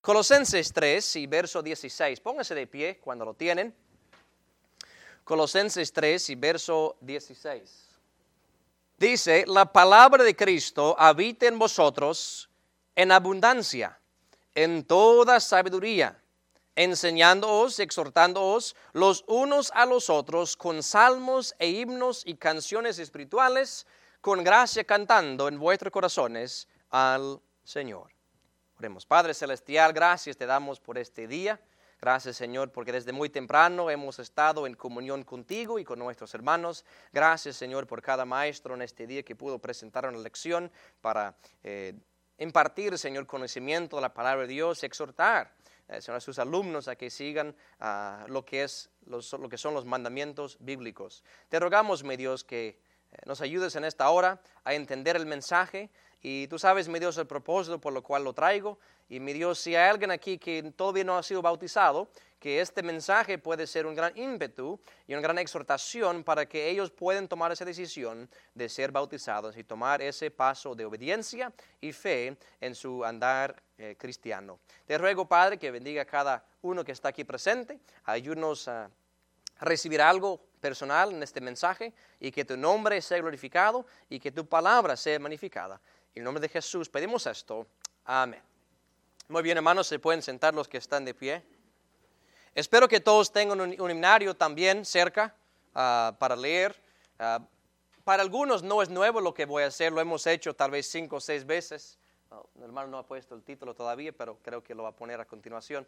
Colosenses 3 y verso 16. Póngase de pie cuando lo tienen. Colosenses 3 y verso 16. Dice, la palabra de Cristo habita en vosotros en abundancia, en toda sabiduría, enseñándoos y exhortándoos los unos a los otros con salmos e himnos y canciones espirituales, con gracia cantando en vuestros corazones al Señor. Oremos. Padre Celestial, gracias te damos por este día. Gracias, Señor, porque desde muy temprano hemos estado en comunión contigo y con nuestros hermanos. Gracias, Señor, por cada maestro en este día que pudo presentar una lección para impartir, Señor, conocimiento de la palabra de Dios, exhortar, Señor, a sus alumnos a que sigan lo que son los mandamientos bíblicos. Te rogamos, mi Dios, que nos ayudes en esta hora a entender el mensaje. Y tú sabes, mi Dios, el propósito por lo cual lo traigo. Y mi Dios, si hay alguien aquí que todavía no ha sido bautizado, que este mensaje puede ser un gran ímpetu y una gran exhortación para que ellos puedan tomar esa decisión de ser bautizados y tomar ese paso de obediencia y fe en su andar cristiano. Te ruego, Padre, que bendiga a cada uno que está aquí presente. Ayúdanos a recibir algo personal en este mensaje y que tu nombre sea glorificado y que tu palabra sea magnificada. En el nombre de Jesús pedimos esto. Amén. Muy bien, hermanos, se pueden sentar los que están de pie. Espero que todos tengan un himnario también cerca para leer. Para algunos no es nuevo lo que voy a hacer, lo hemos hecho tal vez 5 o 6 veces. El hermano no ha puesto el título todavía, pero creo que lo va a poner a continuación.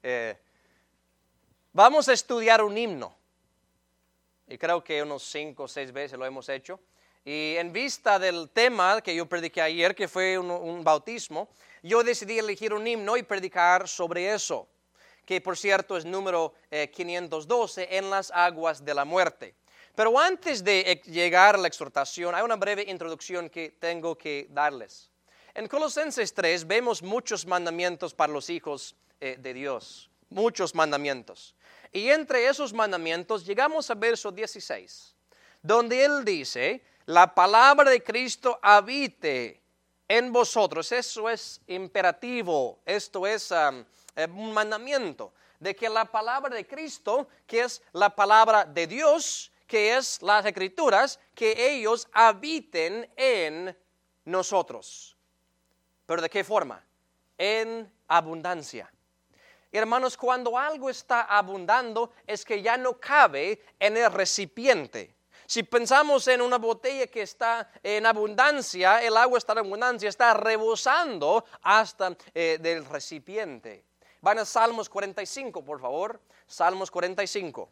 Vamos a estudiar un himno. Y creo que unos 5 o 6 veces lo hemos hecho. Y en vista del tema que yo prediqué ayer, que fue un bautismo, yo decidí elegir un himno y predicar sobre eso, que por cierto es número 512, en las aguas de la muerte. Pero antes de llegar a la exhortación, hay una breve introducción que tengo que darles. En Colosenses 3 vemos muchos mandamientos para los hijos de Dios, muchos mandamientos. Y entre esos mandamientos llegamos a verso 16, donde él dice, la palabra de Cristo habite en vosotros. Eso es imperativo, esto es un mandamiento, de que la palabra de Cristo, que es la palabra de Dios, que es las Escrituras, que ellos habiten en nosotros. ¿Pero de qué forma? En abundancia. Hermanos, cuando algo está abundando es que ya no cabe en el recipiente. Si pensamos en una botella que está en abundancia, el agua está en abundancia, está rebosando hasta del recipiente. Van a Salmos 45, por favor. Salmos 45.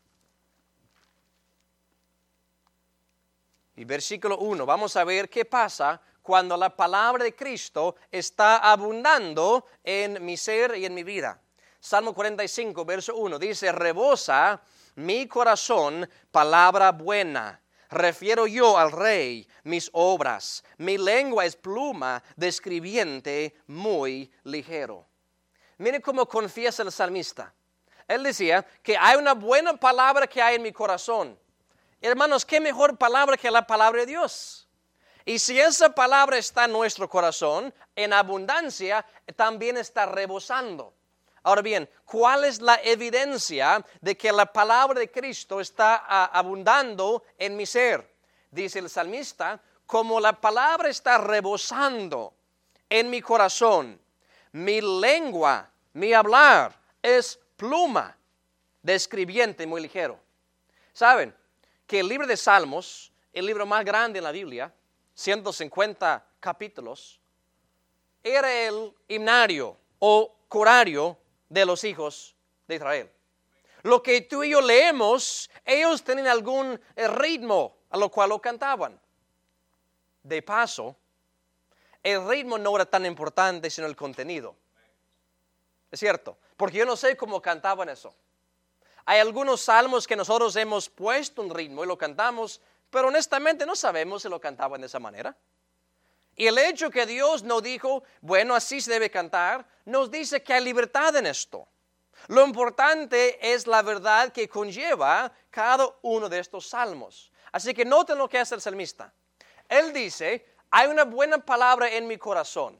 Y versículo 1. Vamos a ver qué pasa cuando la palabra de Cristo está abundando en mi ser y en mi vida. Salmo 45, verso 1. Dice, rebosa mi corazón, palabra buena. Refiero yo al Rey mis obras. Mi lengua es pluma de escribiente muy ligero. Mire cómo confiesa el salmista. Él decía que hay una buena palabra que hay en mi corazón. Hermanos, ¿qué mejor palabra que la palabra de Dios? Y si esa palabra está en nuestro corazón, en abundancia, también está rebosando. Ahora bien, ¿cuál es la evidencia de que la palabra de Cristo está abundando en mi ser? Dice el salmista, como la palabra está rebosando en mi corazón, mi lengua, mi hablar es pluma de escribiente muy ligero. ¿Saben que el libro de Salmos, el libro más grande en la Biblia, 150 capítulos, era el himnario o corario de los hijos de Israel? Lo que tú y yo leemos, ellos tienen algún ritmo a lo cual lo cantaban. De paso, el ritmo no era tan importante sino el contenido. Es cierto, porque yo no sé cómo cantaban eso. Hay algunos salmos que nosotros hemos puesto un ritmo y lo cantamos, pero honestamente no sabemos si lo cantaban de esa manera. Y el hecho que Dios no dijo, bueno, así se debe cantar, nos dice que hay libertad en esto. Lo importante es la verdad que conlleva cada uno de estos salmos. Así que noten lo que hace el salmista. Él dice, hay una buena palabra en mi corazón.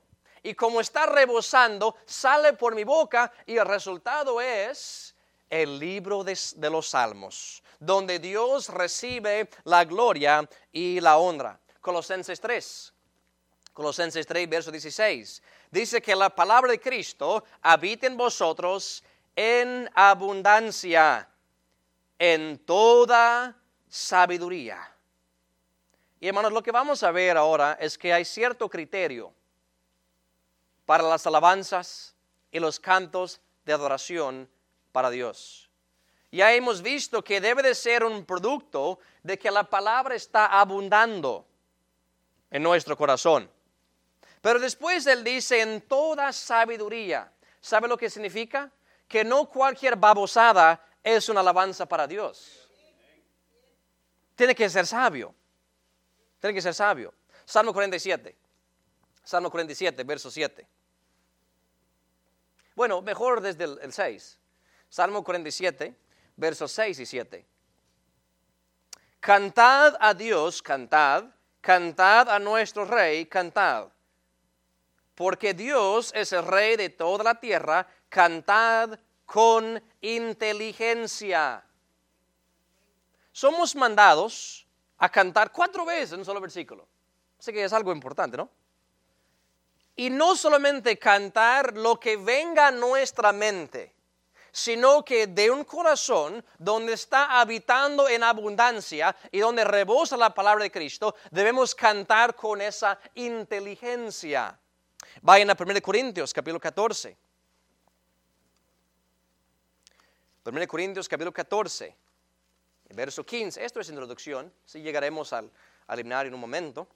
y como está rebosando, sale por mi boca y el resultado es el libro de los Salmos, donde Dios recibe la gloria y la honra. Colosenses 3, verso 16, dice que la palabra de Cristo habita en vosotros en abundancia, en toda sabiduría. Y hermanos, lo que vamos a ver ahora es que hay cierto criterio para las alabanzas y los cantos de adoración para Dios. Ya hemos visto que debe de ser un producto de que la palabra está abundando en nuestro corazón. Pero después él dice en toda sabiduría. ¿Sabe lo que significa? Que no cualquier babosada es una alabanza para Dios. Tiene que ser sabio. Tiene que ser sabio. Salmo 47, verso 7. Bueno, mejor desde el 6. Salmo 47, versos 6 y 7. Cantad a Dios, cantad a nuestro Rey, cantad. Porque Dios es el Rey de toda la tierra, cantad con inteligencia. Somos mandados a cantar 4 veces en un solo versículo. Así que es algo importante, ¿no? Y no solamente cantar lo que venga a nuestra mente, sino que de un corazón donde está habitando en abundancia y donde rebosa la palabra de Cristo, debemos cantar con esa inteligencia. Vayan a 1 Corintios, capítulo 14. 1 Corintios, capítulo 14. Verso 15, esto es introducción, si llegaremos al himnario en un momento.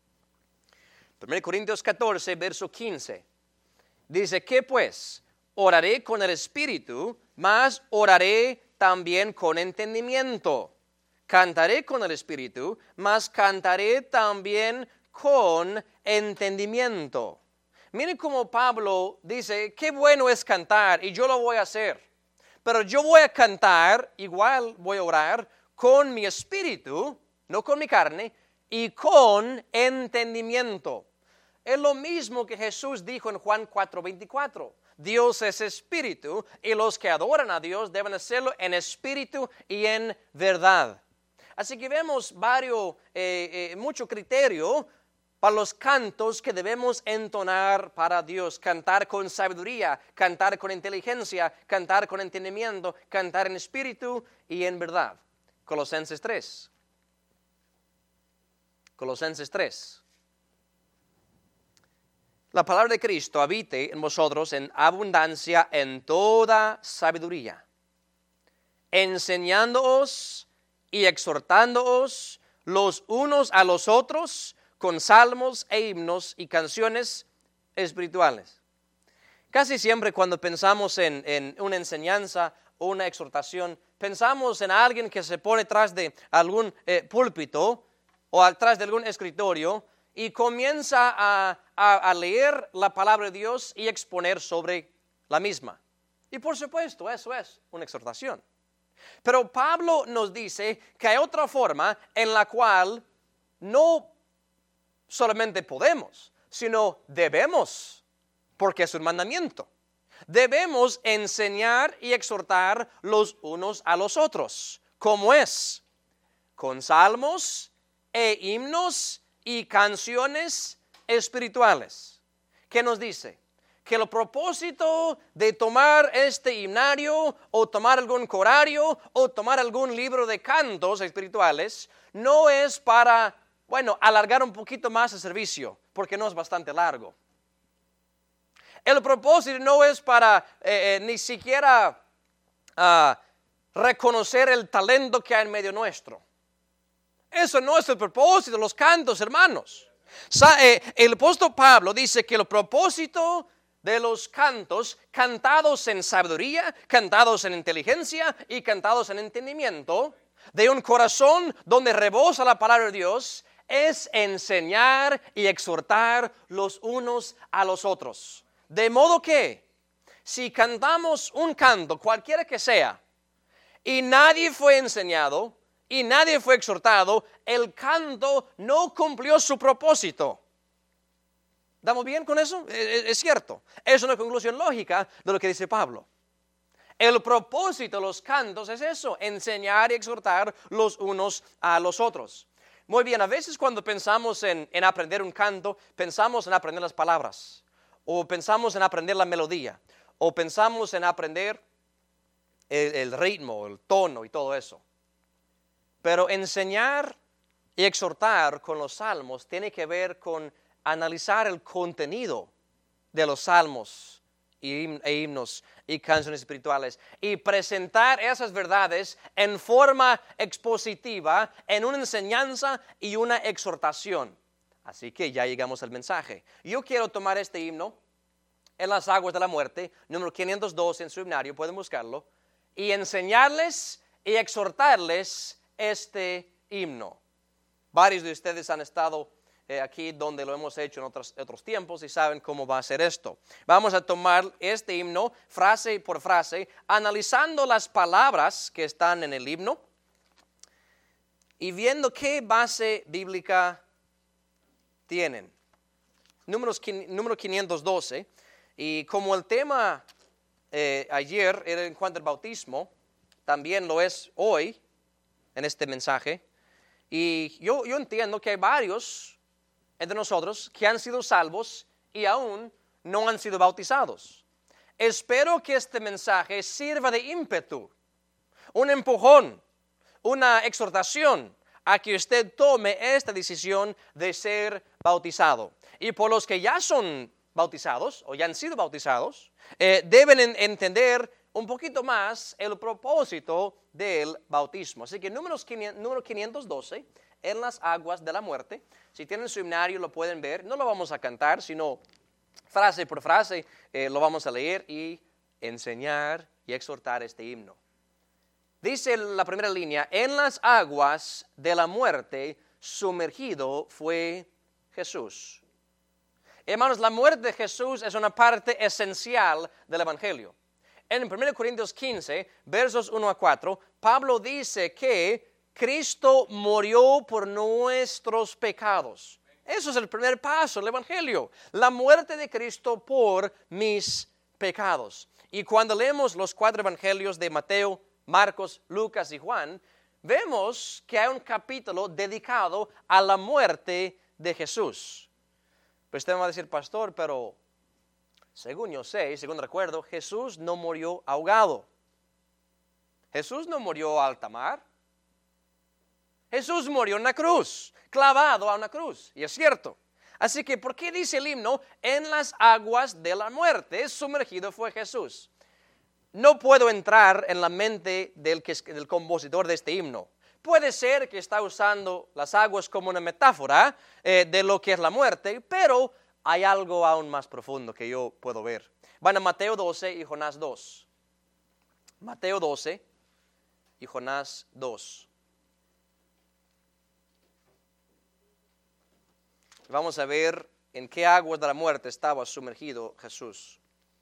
1 Corintios 14, verso 15, dice, ¿qué pues? Oraré con el Espíritu, mas oraré también con entendimiento. Cantaré con el Espíritu, mas cantaré también con entendimiento. Miren cómo Pablo dice, qué bueno es cantar y yo lo voy a hacer. Pero yo voy a cantar, igual voy a orar, con mi espíritu, no con mi carne, y con entendimiento. Es lo mismo que Jesús dijo en Juan 4:24. Dios es espíritu, y los que adoran a Dios deben hacerlo en espíritu y en verdad. Así que vemos mucho criterio para los cantos que debemos entonar para Dios. Cantar con sabiduría, cantar con inteligencia, cantar con entendimiento, cantar en espíritu y en verdad. Colosenses 3. La palabra de Cristo habite en vosotros en abundancia en toda sabiduría, enseñándoos y exhortándoos los unos a los otros con salmos e himnos y canciones espirituales. Casi siempre cuando pensamos en una enseñanza o una exhortación, pensamos en alguien que se pone tras de algún púlpito o atrás de algún escritorio y comienza a leer la palabra de Dios y exponer sobre la misma. Y por supuesto, eso es una exhortación. Pero Pablo nos dice que hay otra forma en la cual no solamente podemos, sino debemos, porque es un mandamiento. Debemos enseñar y exhortar los unos a los otros. ¿Cómo es? Con salmos e himnos y canciones espirituales. ¿Qué nos dice? Que el propósito de tomar este himnario o tomar algún corario o tomar algún libro de cantos espirituales no es para alargar un poquito más el servicio, porque no es bastante largo. El propósito no es para ni siquiera reconocer el talento que hay en medio nuestro. Eso no es el propósito de los cantos, hermanos. El apóstol Pablo dice que el propósito de los cantos, cantados en sabiduría, cantados en inteligencia y cantados en entendimiento, de un corazón donde rebosa la palabra de Dios, es enseñar y exhortar los unos a los otros. De modo que, si cantamos un canto, cualquiera que sea, y nadie fue enseñado, y nadie fue exhortado, el canto no cumplió su propósito. ¿Estamos bien con eso? Es cierto. Es una conclusión lógica de lo que dice Pablo. El propósito de los cantos es eso, enseñar y exhortar los unos a los otros. Muy bien, a veces cuando pensamos en aprender un canto, pensamos en aprender las palabras, o pensamos en aprender la melodía, o pensamos en aprender el ritmo, el tono y todo eso. Pero enseñar y exhortar con los salmos tiene que ver con analizar el contenido de los salmos e himnos y canciones espirituales y presentar esas verdades en forma expositiva, en una enseñanza y una exhortación. Así que ya llegamos al mensaje. Yo quiero tomar este himno, En las aguas de la muerte, número 512 en su himnario, pueden buscarlo, y enseñarles y exhortarles este himno. Varios de ustedes han estado aquí donde lo hemos hecho en otros tiempos y saben cómo va a ser esto. Vamos a tomar este himno frase por frase, analizando las palabras que están en el himno y viendo qué base bíblica tienen. Número 512, y como el tema ayer era en cuanto al bautismo, también lo es hoy en este mensaje. Y yo entiendo que hay varios entre nosotros que han sido salvos y aún no han sido bautizados. Espero que este mensaje sirva de ímpetu, un empujón, una exhortación a que usted tome esta decisión de ser bautizado. Y por los que ya son bautizados o ya han sido bautizados, deben entender un poquito más el propósito del bautismo. Así que número 512, en las aguas de la muerte. Si tienen su himnario lo pueden ver. No lo vamos a cantar, sino frase por frase lo vamos a leer y enseñar y exhortar este himno. Dice la primera línea: en las aguas de la muerte sumergido fue Jesús. Hermanos, la muerte de Jesús es una parte esencial del Evangelio. En 1 Corintios 15, versos 1 a 4, Pablo dice que Cristo murió por nuestros pecados. Eso es el primer paso del Evangelio, la muerte de Cristo por mis pecados. Y cuando leemos los 4 evangelios de Mateo, Marcos, Lucas y Juan, vemos que hay un capítulo dedicado a la muerte de Jesús. Pues usted me va a decir, pastor, pero según yo sé, según recuerdo, Jesús no murió ahogado. Jesús no murió a alta mar. Jesús murió en la cruz, clavado a una cruz, y es cierto. Así que, ¿por qué dice el himno? En las aguas de la muerte sumergido fue Jesús. No puedo entrar en la mente del compositor de este himno. Puede ser que está usando las aguas como una metáfora de lo que es la muerte, pero hay algo aún más profundo que yo puedo ver. Van a Mateo 12 y Jonás 2. Mateo 12 y Jonás 2. Vamos a ver en qué aguas de la muerte estaba sumergido Jesús.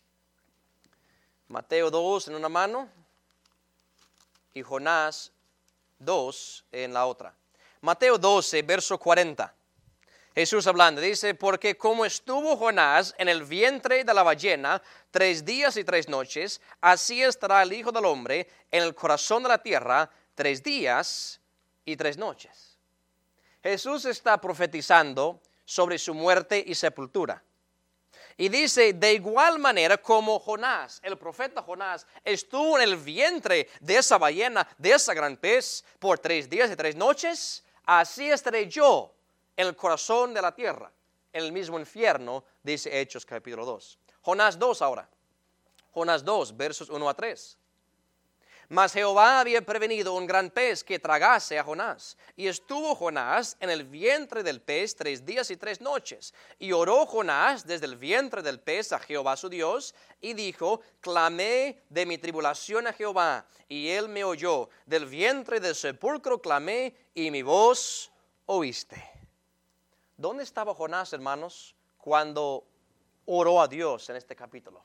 Mateo 2 en una mano y Jonás 2 en la otra. Mateo 12, verso 40. Jesús hablando, dice, porque como estuvo Jonás en el vientre de la ballena 3 días y 3 noches, así estará el Hijo del Hombre en el corazón de la tierra 3 días y 3 noches. Jesús está profetizando sobre su muerte y sepultura. Y dice, de igual manera como Jonás, el profeta Jonás, estuvo en el vientre de esa ballena, de ese gran pez, por 3 días y 3 noches, así estaré yo en el corazón de la tierra, en el mismo infierno, dice Hechos capítulo 2. Jonás 2 ahora. Jonás 2, versos 1 a 3. Mas Jehová había prevenido un gran pez que tragase a Jonás. Y estuvo Jonás en el vientre del pez 3 días y 3 noches. Y oró Jonás desde el vientre del pez a Jehová su Dios. Y dijo, clamé de mi tribulación a Jehová. Y él me oyó. Del vientre del sepulcro clamé y mi voz oíste. ¿Dónde estaba Jonás, hermanos, cuando oró a Dios en este capítulo?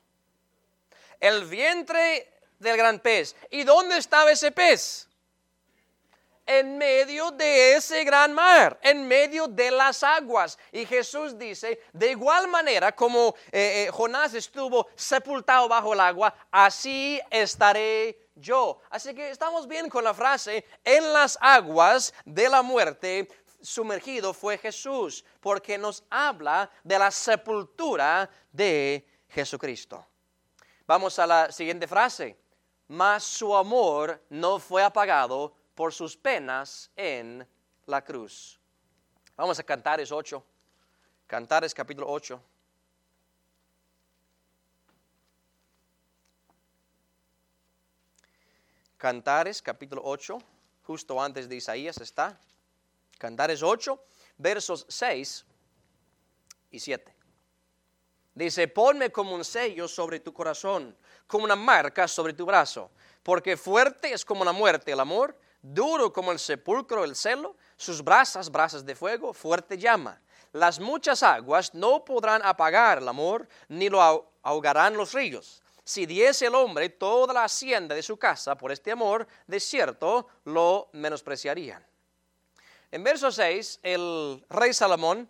El vientre del gran pez. ¿Y dónde estaba ese pez? en medio de ese gran mar, en medio de las aguas. Y Jesús dice, de igual manera como Jonás estuvo sepultado bajo el agua, así estaré yo. Así que estamos bien con la frase, en las aguas de la muerte sumergido fue Jesús, porque nos habla de la sepultura de Jesucristo. Vamos a la siguiente frase. Mas su amor no fue apagado por sus penas en la cruz. Vamos a Cantares 8. Cantares capítulo 8. Cantares capítulo 8, justo antes de Isaías está. Cantares 8, versos 6 y 7. Dice, ponme como un sello sobre tu corazón, como una marca sobre tu brazo, porque fuerte es como la muerte el amor, duro como el sepulcro el celo, sus brasas de fuego, fuerte llama. Las muchas aguas no podrán apagar el amor, ni lo ahogarán los ríos. Si diese el hombre toda la hacienda de su casa por este amor, de cierto lo menospreciarían. En verso 6, el rey Salomón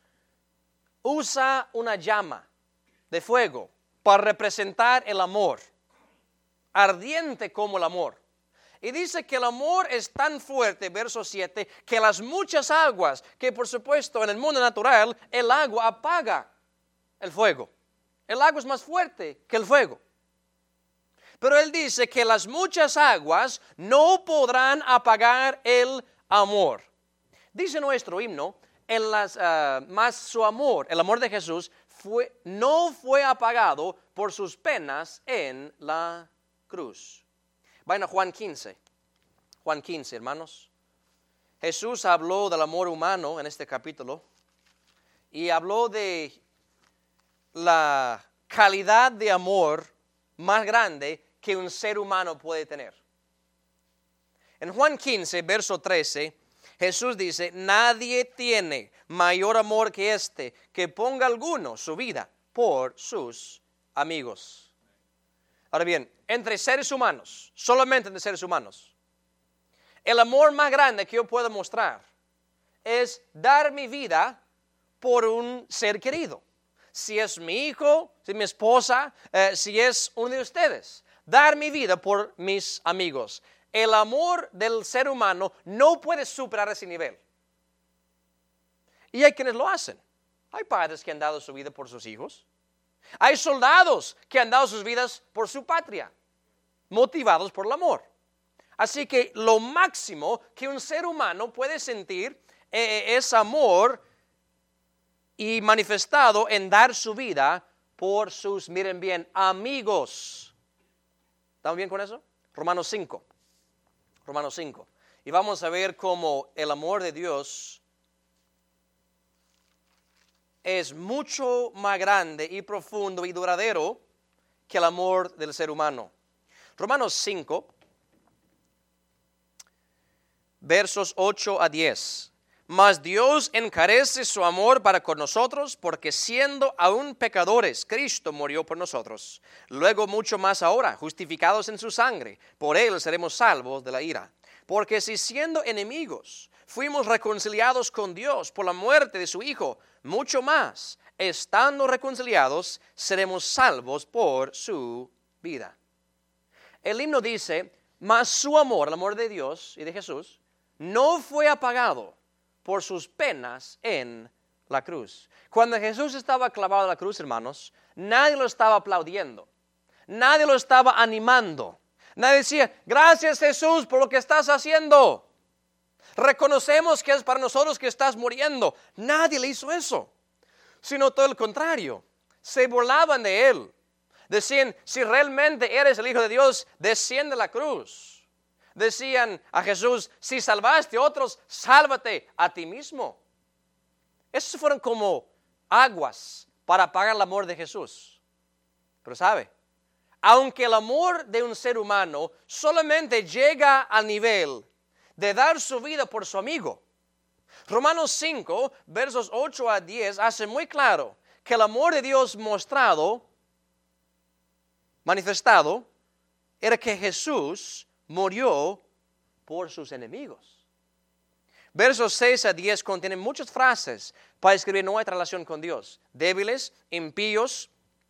usa una llama de fuego para representar el amor, ardiente como el amor. Y dice que el amor es tan fuerte, verso 7, que las muchas aguas, que por supuesto en el mundo natural, el agua apaga el fuego. El agua es más fuerte que el fuego. Pero él dice que las muchas aguas no podrán apagar el amor. Dice nuestro himno, más su amor, el amor de Jesús, no fue apagado por sus penas en la cruz. Vayan a Juan 15. Juan 15, hermanos. Jesús habló del amor humano en este capítulo y habló de la calidad de amor más grande que un ser humano puede tener. En Juan 15, verso 13, Jesús dice, nadie tiene mayor amor que este, que ponga alguno su vida por sus amigos. Ahora bien, entre seres humanos, solamente entre seres humanos, el amor más grande que yo puedo mostrar es dar mi vida por un ser querido. Si es mi hijo, si es mi esposa, si es uno de ustedes, dar mi vida por mis amigos. El amor del ser humano no puede superar ese nivel. Y hay quienes lo hacen. Hay padres que han dado su vida por sus hijos. Hay soldados que han dado sus vidas por su patria, motivados por el amor. Así que lo máximo que un ser humano puede sentir es amor y manifestado en dar su vida por sus, miren bien, amigos. ¿Estamos bien con eso? Romanos 5. Romanos 5. Y vamos a ver cómo el amor de Dios es mucho más grande y profundo y duradero que el amor del ser humano. Romanos 5, versos 8 a 10. Mas Dios encarece su amor para con nosotros, porque siendo aún pecadores, Cristo murió por nosotros. Luego mucho más ahora, justificados en su sangre, por él seremos salvos de la ira. Porque si siendo enemigos fuimos reconciliados con Dios por la muerte de su Hijo, mucho más, estando reconciliados, seremos salvos por su vida. El himno dice, mas su amor, el amor de Dios y de Jesús, no fue apagado por sus penas en la cruz. Cuando Jesús estaba clavado en la cruz, hermanos, nadie lo estaba aplaudiendo, nadie lo estaba animando. Nadie decía, gracias Jesús por lo que estás haciendo. Reconocemos que es para nosotros que estás muriendo. Nadie le hizo eso, sino todo el contrario. Se burlaban de él. Decían, si realmente eres el Hijo de Dios, desciende a la cruz. Decían a Jesús, si salvaste a otros, sálvate a ti mismo. Esos fueron como aguas para apagar el amor de Jesús. Pero ¿sabe? Aunque el amor de un ser humano solamente llega al nivel de dar su vida por su amigo, Romanos 5, versos 8 a 10, hace muy claro que el amor de Dios manifestado, era que Jesús murió por sus enemigos. Versos 6 a 10 contienen muchas frases para describir nuestra relación con Dios. Débiles, impíos,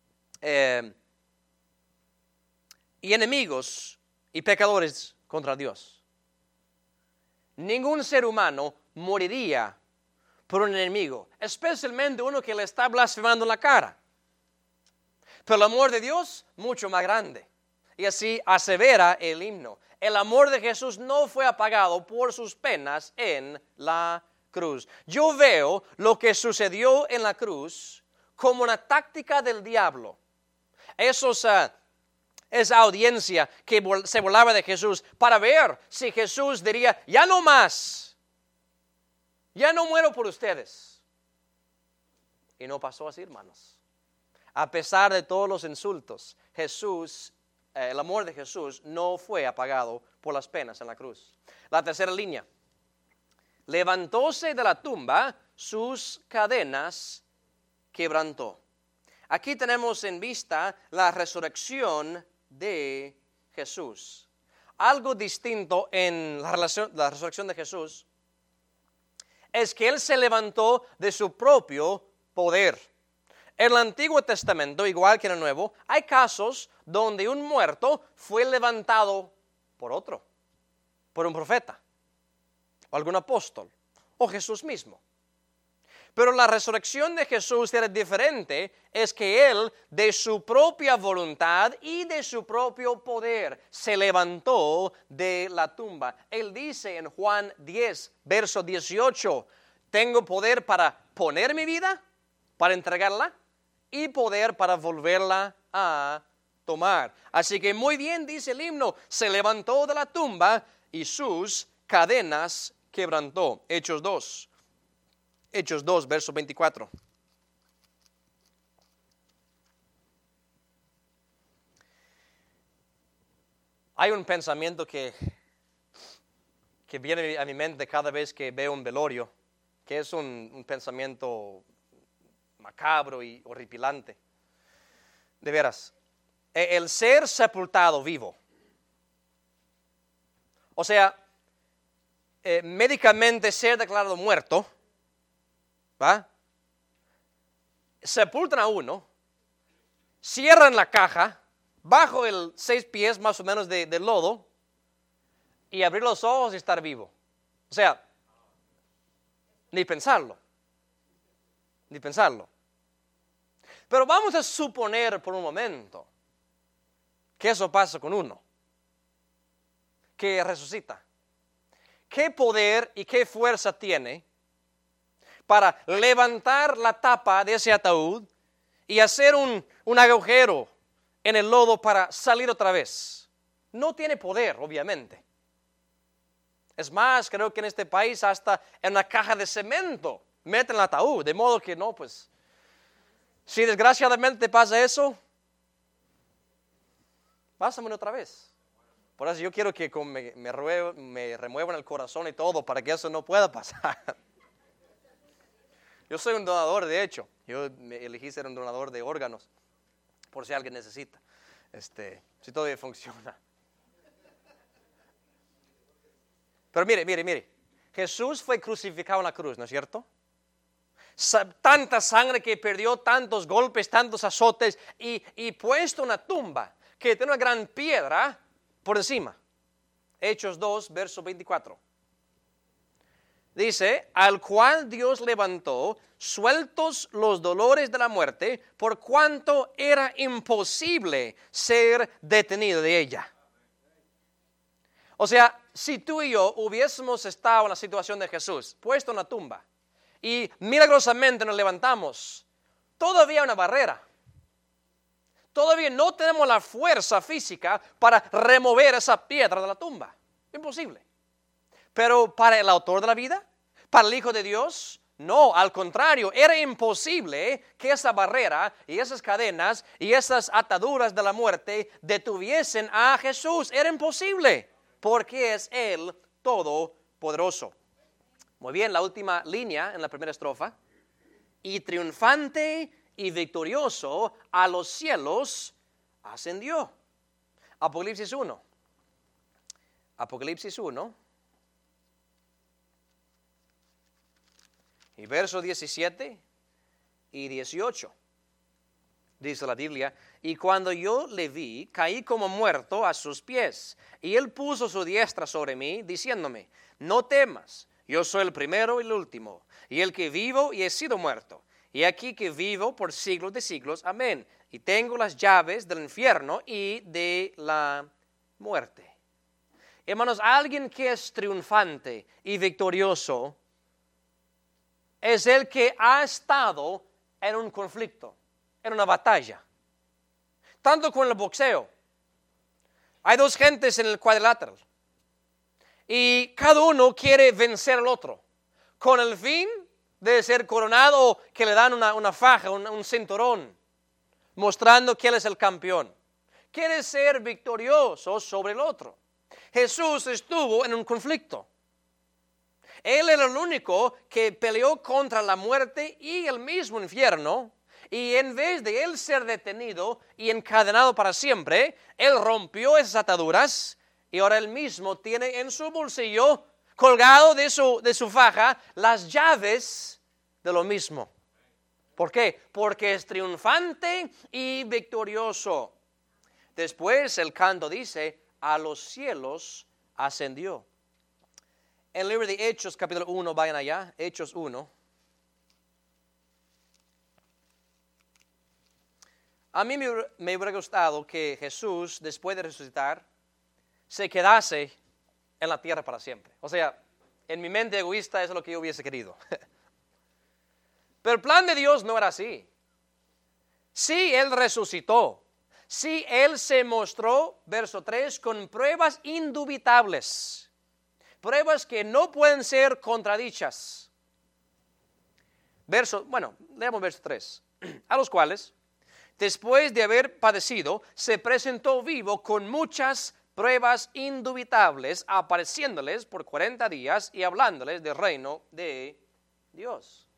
y enemigos y pecadores contra Dios. Ningún ser humano moriría por un enemigo, especialmente uno que le está blasfemando en la cara. Pero el amor de Dios, mucho más grande. Y así asevera el himno. El amor de Jesús no fue apagado por sus penas en la cruz. Yo veo lo que sucedió en la cruz como una táctica del diablo. Esa audiencia que se burlaba de Jesús para ver si Jesús diría, ya no más, ya no muero por ustedes. Y no pasó así, hermanos. A pesar de todos los insultos, el amor de Jesús no fue apagado por las penas en la cruz. La tercera línea. Levantóse de la tumba, sus cadenas quebrantó. Aquí tenemos en vista la resurrección de Jesús. Algo distinto en la resurrección de Jesús es que Él se levantó de su propio poder. En el Antiguo Testamento, igual que en el Nuevo, hay casos donde un muerto fue levantado por otro, por un profeta, o algún apóstol, o Jesús mismo. Pero la resurrección de Jesús era diferente, es que Él de su propia voluntad y de su propio poder se levantó de la tumba. Él dice en Juan 10, verso 18, tengo poder para poner mi vida, para entregarla, y poder para volverla a tomar. Así que muy bien dice el himno, se levantó de la tumba y sus cadenas quebrantó. Hechos 2, verso 24. Hay un pensamiento que viene a mi mente cada vez que veo un velorio, que es un pensamiento macabro y horripilante. De veras, el ser sepultado vivo. O sea, médicamente ser declarado muerto, ¿va? Sepultan a uno, cierran la caja, bajo el 6 pies más o menos de lodo, y abrir los ojos y estar vivo. O sea, ni pensarlo. Pero vamos a suponer por un momento que eso pasa con uno, que resucita. ¿Qué poder y qué fuerza tiene para levantar la tapa de ese ataúd y hacer un agujero en el lodo para salir otra vez? No tiene poder, obviamente. Es más, creo que en este país hasta en una caja de cemento meten el ataúd, de modo que no, pues, si desgraciadamente pasa eso, pásamelo otra vez. Por eso yo quiero que me remuevan el corazón y todo para que eso no pueda pasar. Yo soy un donador, de hecho. Yo elegí ser un donador de órganos, por si alguien necesita. Si todavía funciona. Pero mire. Jesús fue crucificado en la cruz, ¿no es cierto? Tanta sangre que perdió, tantos golpes, tantos azotes, y puesto en una tumba que tiene una gran piedra por encima. Hechos 2, verso 24. Dice, al cual Dios levantó, sueltos los dolores de la muerte, por cuanto era imposible ser detenido de ella. O sea, si tú y yo hubiésemos estado en la situación de Jesús, puesto en la tumba, y milagrosamente nos levantamos, todavía hay una barrera. Todavía no tenemos la fuerza física para remover esa piedra de la tumba. Imposible. Pero para el autor de la vida, para el Hijo de Dios, no, al contrario, era imposible que esa barrera y esas cadenas y esas ataduras de la muerte detuviesen a Jesús. Era imposible, porque es Él todopoderoso. Muy bien, la última línea en la primera estrofa. Y triunfante y victorioso a los cielos ascendió. Apocalipsis 1. Y versos 17 y 18. Dice la Biblia, y cuando yo le vi, caí como muerto a sus pies. Y él puso su diestra sobre mí, diciéndome, no temas, yo soy el primero y el último, y el que vivo y he sido muerto. Y aquí que vivo por siglos de siglos, amén. Y tengo las llaves del infierno y de la muerte. Hermanos, alguien que es triunfante y victorioso es el que ha estado en un conflicto, en una batalla. Tanto con el boxeo. Hay dos gentes en el cuadrilátero. Y cada uno quiere vencer al otro. Con el fin de ser coronado, que le dan una faja, un cinturón, mostrando que él es el campeón. Quiere ser victorioso sobre el otro. Jesús estuvo en un conflicto. Él era el único que peleó contra la muerte y el mismo infierno. Y en vez de él ser detenido y encadenado para siempre, él rompió esas ataduras y ahora él mismo tiene en su bolsillo, colgado de su faja, las llaves de lo mismo. ¿Por qué? Porque es triunfante y victorioso. Después el canto dice, a los cielos ascendió. En el libro de Hechos, capítulo 1, vayan allá, Hechos 1. A mí me hubiera gustado que Jesús, después de resucitar, se quedase en la tierra para siempre. O sea, en mi mente egoísta es lo que yo hubiese querido. Pero el plan de Dios no era así. Sí, Él resucitó. Sí, Él se mostró, verso 3, con pruebas indubitables. Pruebas que no pueden ser contradichas. Leamos verso 3. A los cuales, después de haber padecido, se presentó vivo con muchas pruebas indubitables, apareciéndoles por 40 días y hablándoles del reino de Dios.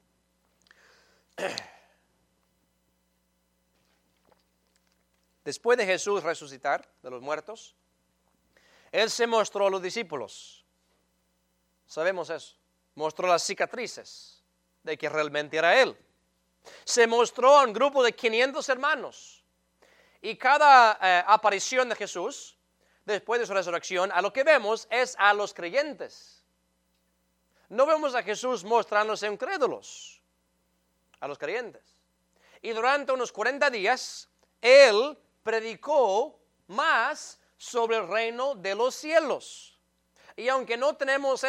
Después de Jesús resucitar de los muertos, Él se mostró a los discípulos. Sabemos eso. Mostró las cicatrices de que realmente era Él. Se mostró a un grupo de 500 hermanos. Y cada aparición de Jesús, después de su resurrección, a lo que vemos es a los creyentes. No vemos a Jesús mostrándose a incrédulos, a los creyentes. Y durante unos 40 días, Él predicó más sobre el reino de los cielos. Y aunque no tenemos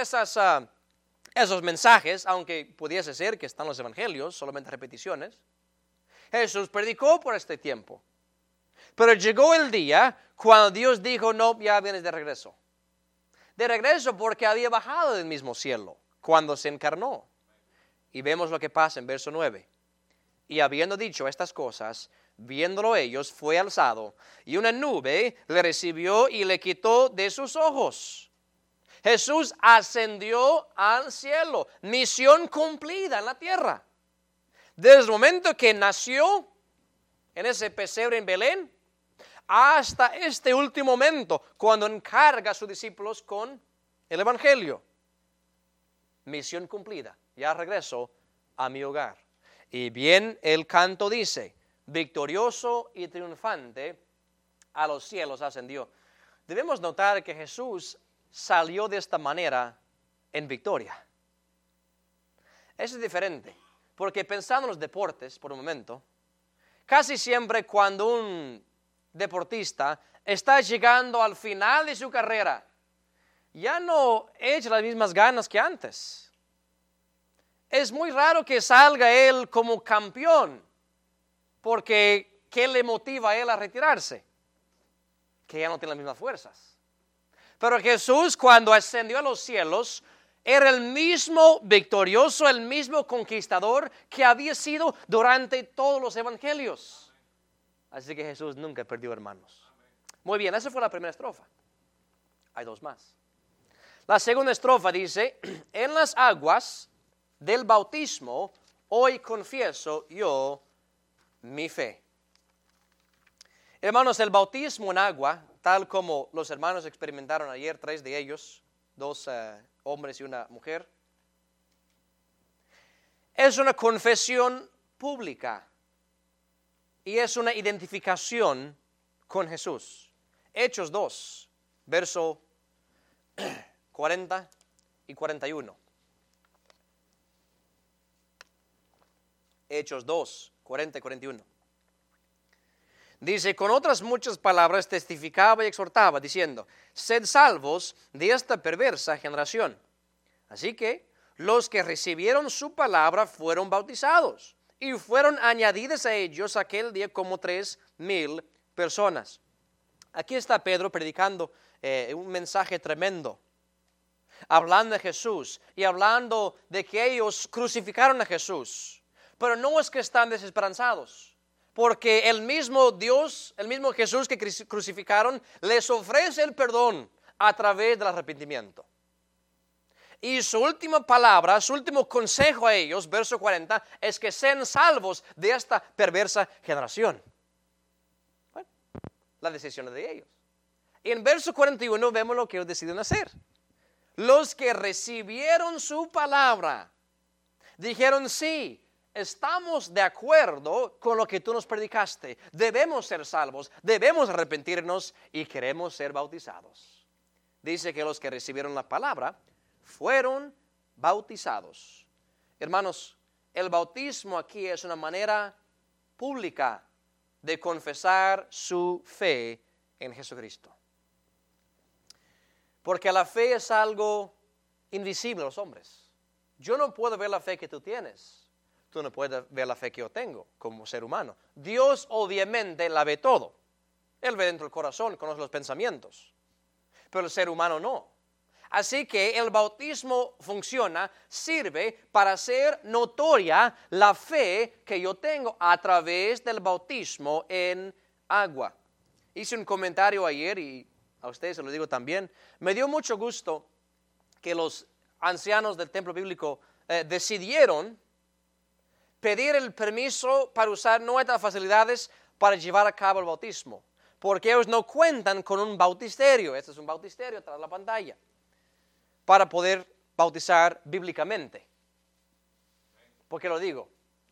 esos mensajes, aunque pudiese ser que están los evangelios, solamente repeticiones, Jesús predicó por este tiempo. Pero llegó el día cuando Dios dijo, no, ya vienes de regreso. De regreso porque había bajado del mismo cielo cuando se encarnó. Y vemos lo que pasa en verso 9. Y habiendo dicho estas cosas, viéndolo ellos, fue alzado, y una nube le recibió y le quitó de sus ojos. Jesús ascendió al cielo, misión cumplida en la tierra. Desde el momento que nació en ese pesebre en Belén, hasta este último momento, cuando encarga a sus discípulos con el evangelio. Misión cumplida, ya regreso a mi hogar. Y bien el canto dice, victorioso y triunfante a los cielos ascendió. Debemos notar que Jesús salió de esta manera en victoria. Eso es diferente, porque pensando en los deportes por un momento, casi siempre cuando un deportista está llegando al final de su carrera, ya no echa las mismas ganas que antes. Es muy raro que salga él como campeón, porque ¿qué le motiva a él a retirarse? Que ya no tiene las mismas fuerzas. Pero Jesús, cuando ascendió a los cielos, era el mismo victorioso, el mismo conquistador que había sido durante todos los evangelios. Así que Jesús nunca perdió hermanos. Muy bien, esa fue la primera estrofa. Hay dos más. La segunda estrofa dice, en las aguas del bautismo, hoy confieso yo mi fe. Hermanos, el bautismo en agua, tal como los hermanos experimentaron ayer, 3 de ellos, 2 hombres y una mujer, es una confesión pública y es una identificación con Jesús. Hechos 2, verso 40 y 41. Hechos 2, 40 y 41. Dice, con otras muchas palabras testificaba y exhortaba, diciendo, sed salvos de esta perversa generación. Así que los que recibieron su palabra fueron bautizados, y fueron añadidas a ellos aquel día como 3,000 personas. Aquí está Pedro predicando un mensaje tremendo, hablando de Jesús y hablando de que ellos crucificaron a Jesús. Pero no es que están desesperanzados, porque el mismo Dios, el mismo Jesús que crucificaron, les ofrece el perdón a través del arrepentimiento. Y su última palabra, su último consejo a ellos, verso 40, es que sean salvos de esta perversa generación. Bueno, la decisión es de ellos. Y en verso 41 vemos lo que ellos deciden hacer. Los que recibieron su palabra dijeron, sí, estamos de acuerdo con lo que tú nos predicaste. Debemos ser salvos, debemos arrepentirnos y queremos ser bautizados. Dice que los que recibieron la palabra fueron bautizados. Hermanos, el bautismo aquí es una manera pública de confesar su fe en Jesucristo. Porque la fe es algo invisible a los hombres. Yo no puedo ver la fe que tú tienes. Tú no puedes ver la fe que yo tengo como ser humano. Dios obviamente la ve todo. Él ve dentro del corazón, conoce los pensamientos. Pero el ser humano no. Así que el bautismo funciona, sirve para hacer notoria la fe que yo tengo a través del bautismo en agua. Hice un comentario ayer y a ustedes se lo digo también. Me dio mucho gusto que los ancianos del templo bíblico decidieron pedir el permiso para usar nuestras facilidades para llevar a cabo el bautismo. Porque ellos no cuentan con un bautisterio. Este es un bautisterio tras la pantalla. Para poder bautizar bíblicamente. ¿Por qué lo digo?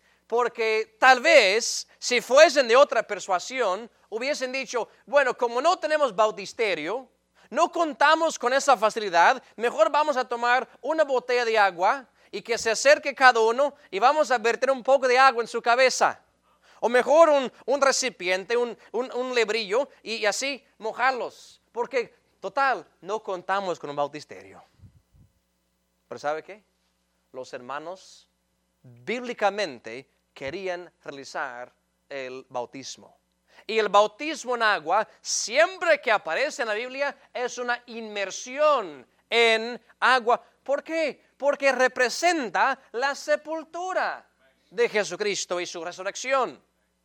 Porque tal vez si fuesen de otra persuasión, hubiesen dicho, bueno, como no tenemos bautisterio, no contamos con esa facilidad, mejor vamos a tomar una botella de agua y que se acerque cada uno y vamos a verter un poco de agua en su cabeza. O mejor un recipiente, un lebrillo y así mojarlos. Porque, total, no contamos con un bautisterio. Pero ¿sabe qué? Los hermanos bíblicamente querían realizar el bautismo. Y el bautismo en agua, siempre que aparece en la Biblia, es una inmersión en agua. ¿Por qué? Porque representa la sepultura de Jesucristo y su resurrección.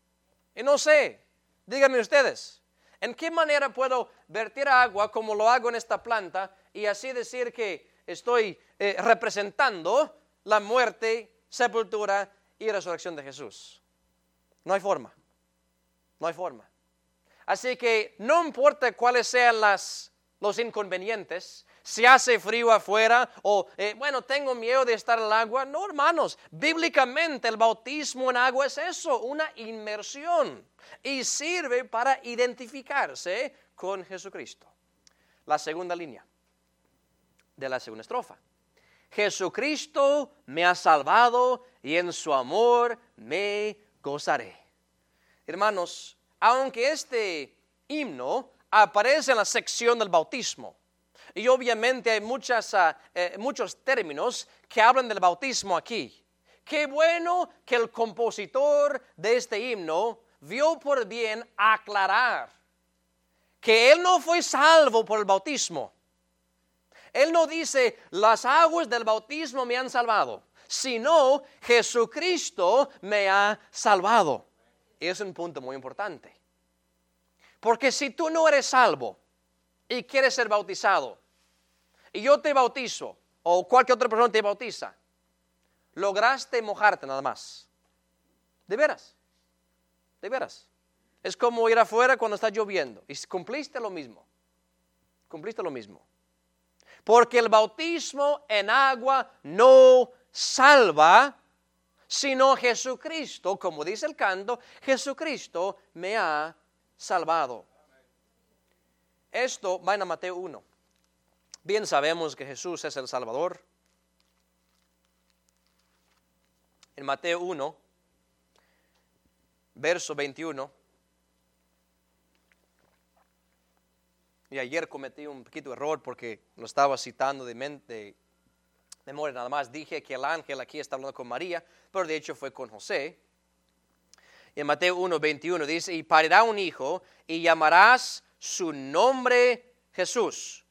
Y no sé, díganme ustedes, ¿en qué manera puedo vertir agua como lo hago en esta planta y así decir que estoy representando la muerte, sepultura y resurrección de Jesús? No hay forma. No hay forma. Así que no importa cuáles sean los inconvenientes, si hace frío afuera o, bueno, tengo miedo de estar en el agua. No, hermanos, bíblicamente el bautismo en agua es eso, una inmersión. Y sirve para identificarse con Jesucristo. La segunda línea de la segunda estrofa. Jesucristo me ha salvado y en su amor me gozaré. Hermanos, aunque este himno aparece en la sección del bautismo, y obviamente hay muchos términos que hablan del bautismo aquí, qué bueno que el compositor de este himno vio por bien aclarar que él no fue salvo por el bautismo. Él no dice, las aguas del bautismo me han salvado, sino Jesucristo me ha salvado. Es un punto muy importante. Porque si tú no eres salvo y quieres ser bautizado, y yo te bautizo, o cualquier otra persona te bautiza, lograste mojarte nada más. De veras. De veras. Es como ir afuera cuando está lloviendo. Y cumpliste lo mismo. Cumpliste lo mismo. Porque el bautismo en agua no salva, sino Jesucristo, como dice el canto, Jesucristo me ha salvado. Esto va en Mateo 1. Bien sabemos que Jesús es el Salvador. En Mateo 1, verso 21. Y ayer cometí un poquito error porque lo estaba citando de memoria. Nada más dije que el ángel aquí está hablando con María, pero de hecho fue con José. Y en Mateo 1, 21 dice, y parirá un hijo y llamarás su nombre Jesús,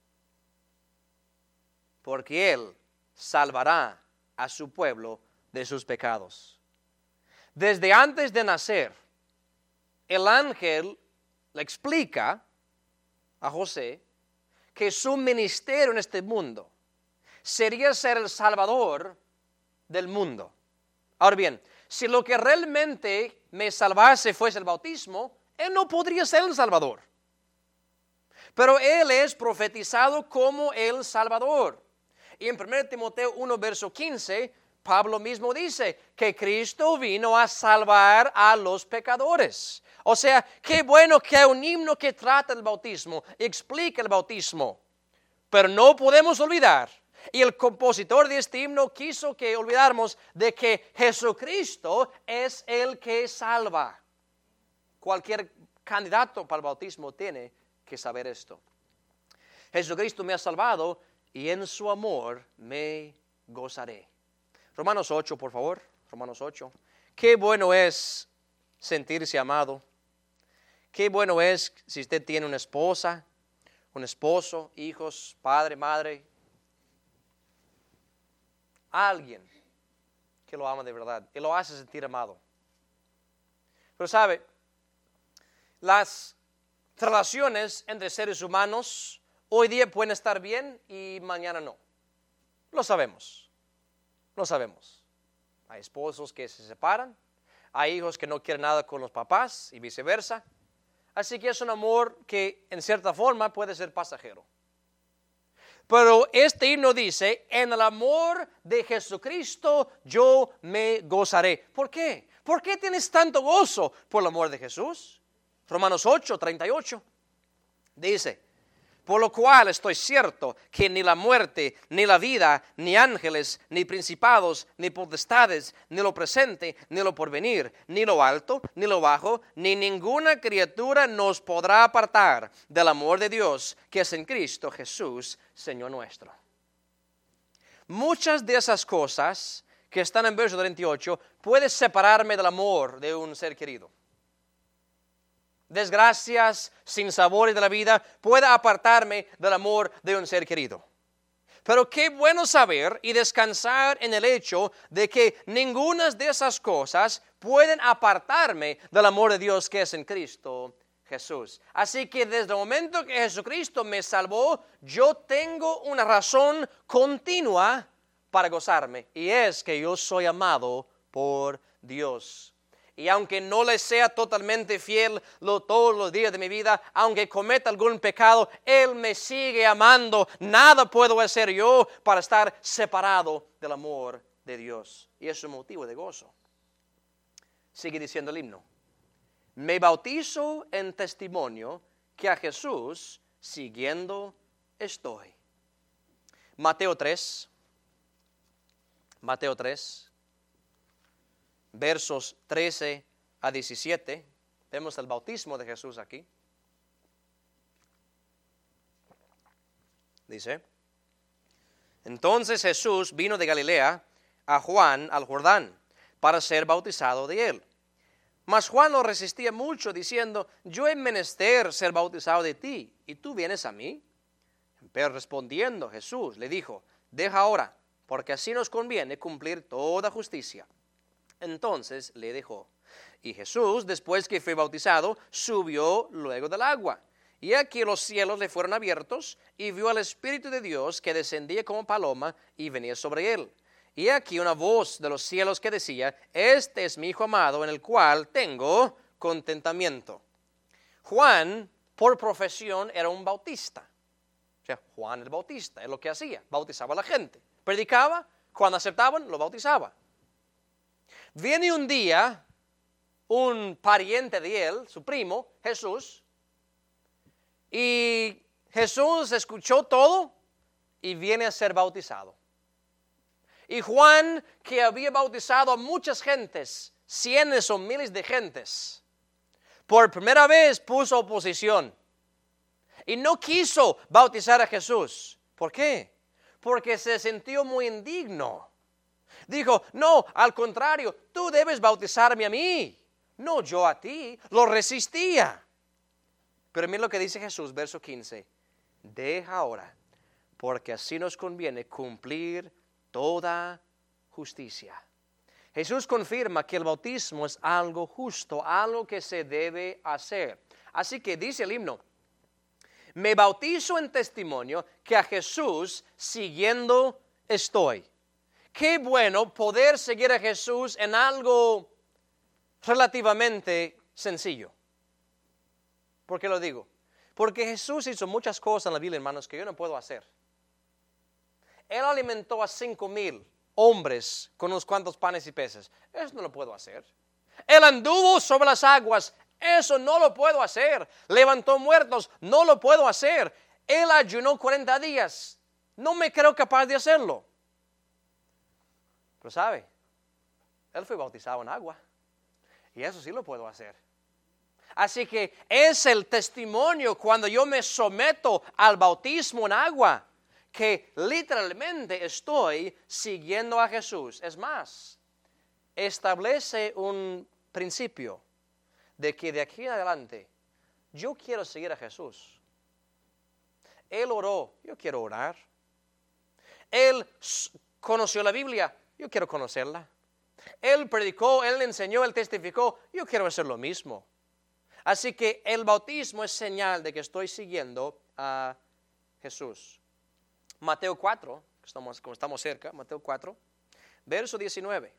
porque él salvará a su pueblo de sus pecados. Desde antes de nacer, el ángel le explica a José que su ministerio en este mundo sería ser el salvador del mundo. Ahora bien, si lo que realmente me salvase fuese el bautismo, él no podría ser el salvador. Pero él es profetizado como el salvador. Y en 1 Timoteo 1, verso 15, Pablo mismo dice que Cristo vino a salvar a los pecadores. O sea, qué bueno que hay un himno que trata el bautismo, explica el bautismo. Pero no podemos olvidar, y el compositor de este himno quiso que olvidáramos de que Jesucristo es el que salva. Cualquier candidato para el bautismo tiene que saber esto. Jesucristo me ha salvado y en su amor me gozaré. Romanos 8, por favor. Romanos 8. Qué bueno es sentirse amado. Qué bueno es si usted tiene una esposa, un esposo, hijos, padre, madre. Alguien que lo ama de verdad y lo hace sentir amado. Pero sabe, las relaciones entre seres humanos hoy día pueden estar bien y mañana no. Lo sabemos. Lo sabemos. Hay esposos que se separan, hay hijos que no quieren nada con los papás y viceversa. Así que es un amor que en cierta forma puede ser pasajero. Pero este himno dice, en el amor de Jesucristo yo me gozaré. ¿Por qué? ¿Por qué tienes tanto gozo por el amor de Jesús? Romanos 8, 38 dice, por lo cual estoy cierto que ni la muerte, ni la vida, ni ángeles, ni principados, ni potestades, ni lo presente, ni lo porvenir, ni lo alto, ni lo bajo, ni ninguna criatura nos podrá apartar del amor de Dios que es en Cristo Jesús, Señor nuestro. Muchas de esas cosas que están en verso 38 pueden separarme del amor de un ser querido. Desgracias, sinsabores de la vida, pueda apartarme del amor de un ser querido. Pero qué bueno saber y descansar en el hecho de que ninguna de esas cosas pueden apartarme del amor de Dios que es en Cristo Jesús. Así que desde el momento que Jesucristo me salvó, yo tengo una razón continua para gozarme, y es que yo soy amado por Dios. Y aunque no le sea totalmente fiel todos los días de mi vida, aunque cometa algún pecado, Él me sigue amando. Nada puedo hacer yo para estar separado del amor de Dios. Y es un motivo de gozo. Sigue diciendo el himno. Me bautizo en testimonio que a Jesús siguiendo estoy. Mateo 3. Versos 13 a 17, vemos el bautismo de Jesús aquí. Dice, entonces Jesús vino de Galilea a Juan al Jordán para ser bautizado de él. Mas Juan lo resistía mucho diciendo, yo he menester ser bautizado de ti, ¿y tú vienes a mí? Pero respondiendo Jesús le dijo, deja ahora, porque así nos conviene cumplir toda justicia. Entonces le dejó. Y Jesús, después que fue bautizado, subió luego del agua. Y aquí los cielos le fueron abiertos, y vio al Espíritu de Dios que descendía como paloma y venía sobre él. Y aquí una voz de los cielos que decía, este es mi Hijo amado, en el cual tengo contentamiento. Juan, por profesión, era un bautista. O sea, Juan el Bautista, es lo que hacía, bautizaba a la gente. Predicaba, cuando aceptaban, lo bautizaba. Viene un día un pariente de él, su primo, Jesús, y Jesús escuchó todo y viene a ser bautizado. Y Juan, que había bautizado a muchas gentes, cientos o miles de gentes, por primera vez puso oposición y no quiso bautizar a Jesús. ¿Por qué? Porque se sintió muy indigno. Dijo, no, al contrario, tú debes bautizarme a mí, no yo a ti. Lo resistía. Pero mira lo que dice Jesús, verso 15. Deja ahora, porque así nos conviene cumplir toda justicia. Jesús confirma que el bautismo es algo justo, algo que se debe hacer. Así que dice el himno, me bautizo en testimonio que a Jesús siguiendo estoy. Qué bueno poder seguir a Jesús en algo relativamente sencillo. ¿Por qué lo digo? Porque Jesús hizo muchas cosas en la Biblia, hermanos, que yo no puedo hacer. Él alimentó a 5,000 hombres con unos cuantos panes y peces. Eso no lo puedo hacer. Él anduvo sobre las aguas. Eso no lo puedo hacer. Levantó muertos. No lo puedo hacer. Él ayunó 40 días. No me creo capaz de hacerlo. Pero sabe, él fue bautizado en agua. Y eso sí lo puedo hacer. Así que es el testimonio cuando yo me someto al bautismo en agua, que literalmente estoy siguiendo a Jesús. Es más, establece un principio de que de aquí en adelante yo quiero seguir a Jesús. Él oró, yo quiero orar. Él conoció la Biblia, yo quiero conocerla. Él predicó, Él enseñó, Él testificó, yo quiero hacer lo mismo. Así que el bautismo es señal de que estoy siguiendo a Jesús. Mateo 4, como estamos cerca, Mateo 4, verso 19.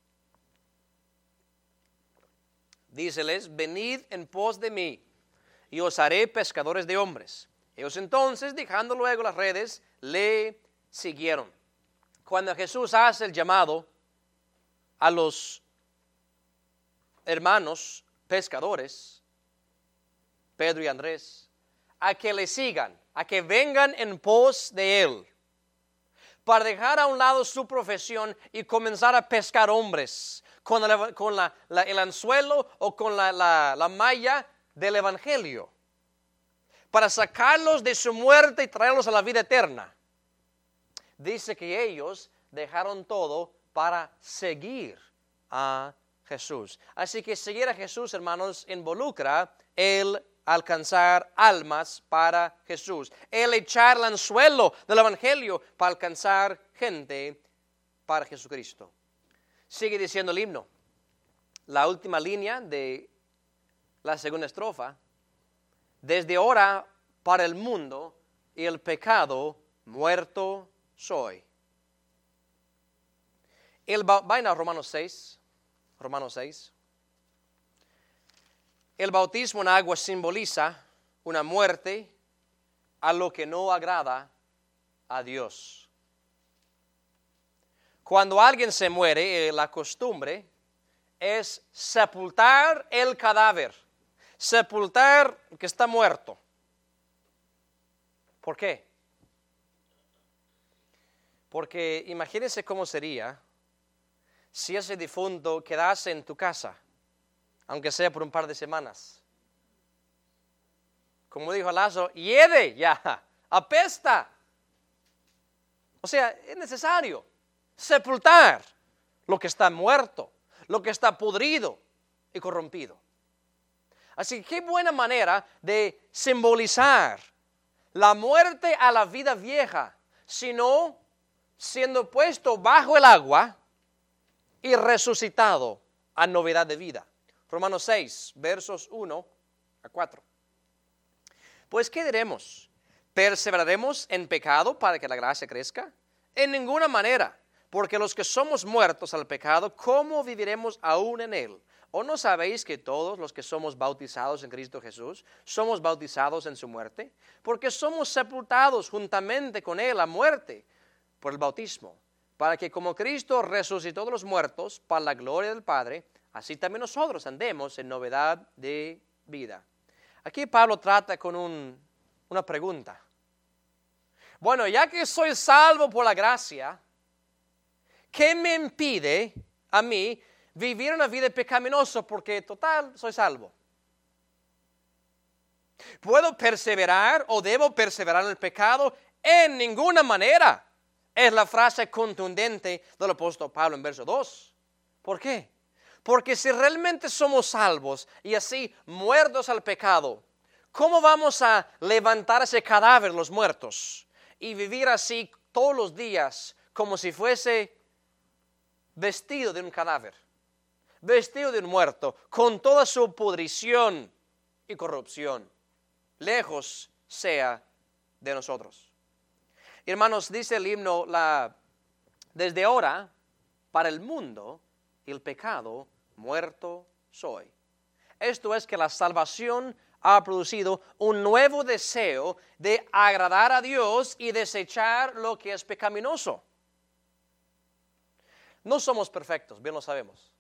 Díceles, venid en pos de mí, y os haré pescadores de hombres. Ellos entonces, dejando luego las redes, le siguieron. Cuando Jesús hace el llamado a los hermanos pescadores, Pedro y Andrés, a que le sigan, a que vengan en pos de él, para dejar a un lado su profesión y comenzar a pescar hombres con el anzuelo o con la malla del evangelio, para sacarlos de su muerte y traerlos a la vida eterna. Dice que ellos dejaron todo para seguir a Jesús. Así que seguir a Jesús, hermanos, involucra el alcanzar almas para Jesús. El echar el anzuelo del evangelio para alcanzar gente para Jesucristo. Sigue diciendo el himno. La última línea de la segunda estrofa. Desde ahora para el mundo y el pecado muerto soy. Vayan a Romanos 6. Romanos 6. El bautismo en agua simboliza una muerte a lo que no agrada a Dios. Cuando alguien se muere, la costumbre es sepultar el cadáver, sepultar el que está muerto. ¿Por qué? Porque imagínense cómo sería si ese difunto quedase en tu casa, aunque sea por un par de semanas. Como dijo Lázaro, hiede ya, apesta. O sea, es necesario sepultar lo que está muerto, lo que está podrido y corrompido. Así que qué buena manera de simbolizar la muerte a la vida vieja, sino siendo puesto bajo el agua y resucitado a novedad de vida. Romanos 6, versos 1 a 4. Pues, ¿qué diremos? ¿Perseveraremos en pecado para que la gracia crezca? En ninguna manera, porque los que somos muertos al pecado, ¿cómo viviremos aún en él? ¿O no sabéis que todos los que somos bautizados en Cristo Jesús, somos bautizados en su muerte? Porque somos sepultados juntamente con él a muerte por el bautismo, para que como Cristo resucitó de los muertos para la gloria del Padre, así también nosotros andemos en novedad de vida. Aquí Pablo trata con una pregunta. Bueno, ya que soy salvo por la gracia, ¿qué me impide a mí vivir una vida pecaminosa? Porque total, soy salvo. ¿Puedo perseverar o debo perseverar en el pecado? En ninguna manera. Es la frase contundente del apóstol Pablo en verso 2. ¿Por qué? Porque si realmente somos salvos y así muertos al pecado, ¿cómo vamos a levantar ese cadáver, los muertos, y vivir así todos los días como si fuese vestido de un cadáver, vestido de un muerto, con toda su pudrición y corrupción? Lejos sea de nosotros. Hermanos, dice el himno, desde ahora, para el mundo, el pecado, muerto soy. Esto es que la salvación ha producido un nuevo deseo de agradar a Dios y desechar lo que es pecaminoso. No somos perfectos, bien lo sabemos.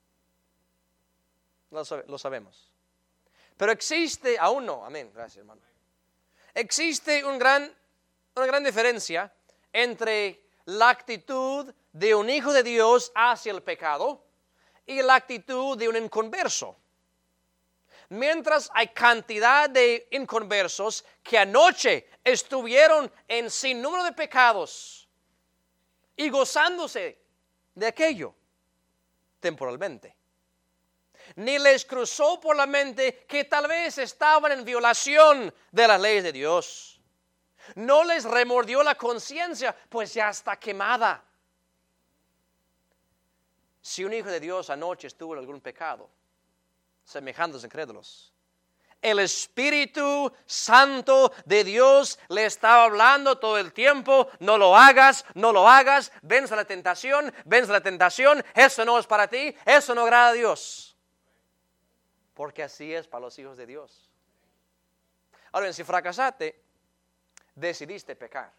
Lo sabemos. Pero existe, aún no, amén, gracias hermano. Existe una gran diferencia entre la actitud de un hijo de Dios hacia el pecado y la actitud de un inconverso. Mientras hay cantidad de inconversos que anoche estuvieron en sinnúmero de pecados y gozándose de aquello temporalmente, ni les cruzó por la mente que tal vez estaban en violación de las leyes de Dios. No les remordió la conciencia, pues ya está quemada. Si un hijo de Dios anoche estuvo en algún pecado, semejantes incrédulos, el Espíritu Santo de Dios le estaba hablando todo el tiempo: no lo hagas, no lo hagas, vence la tentación, eso no es para ti, eso no agrada a Dios. Porque así es para los hijos de Dios. Ahora bien, si fracasaste, decidiste pecar.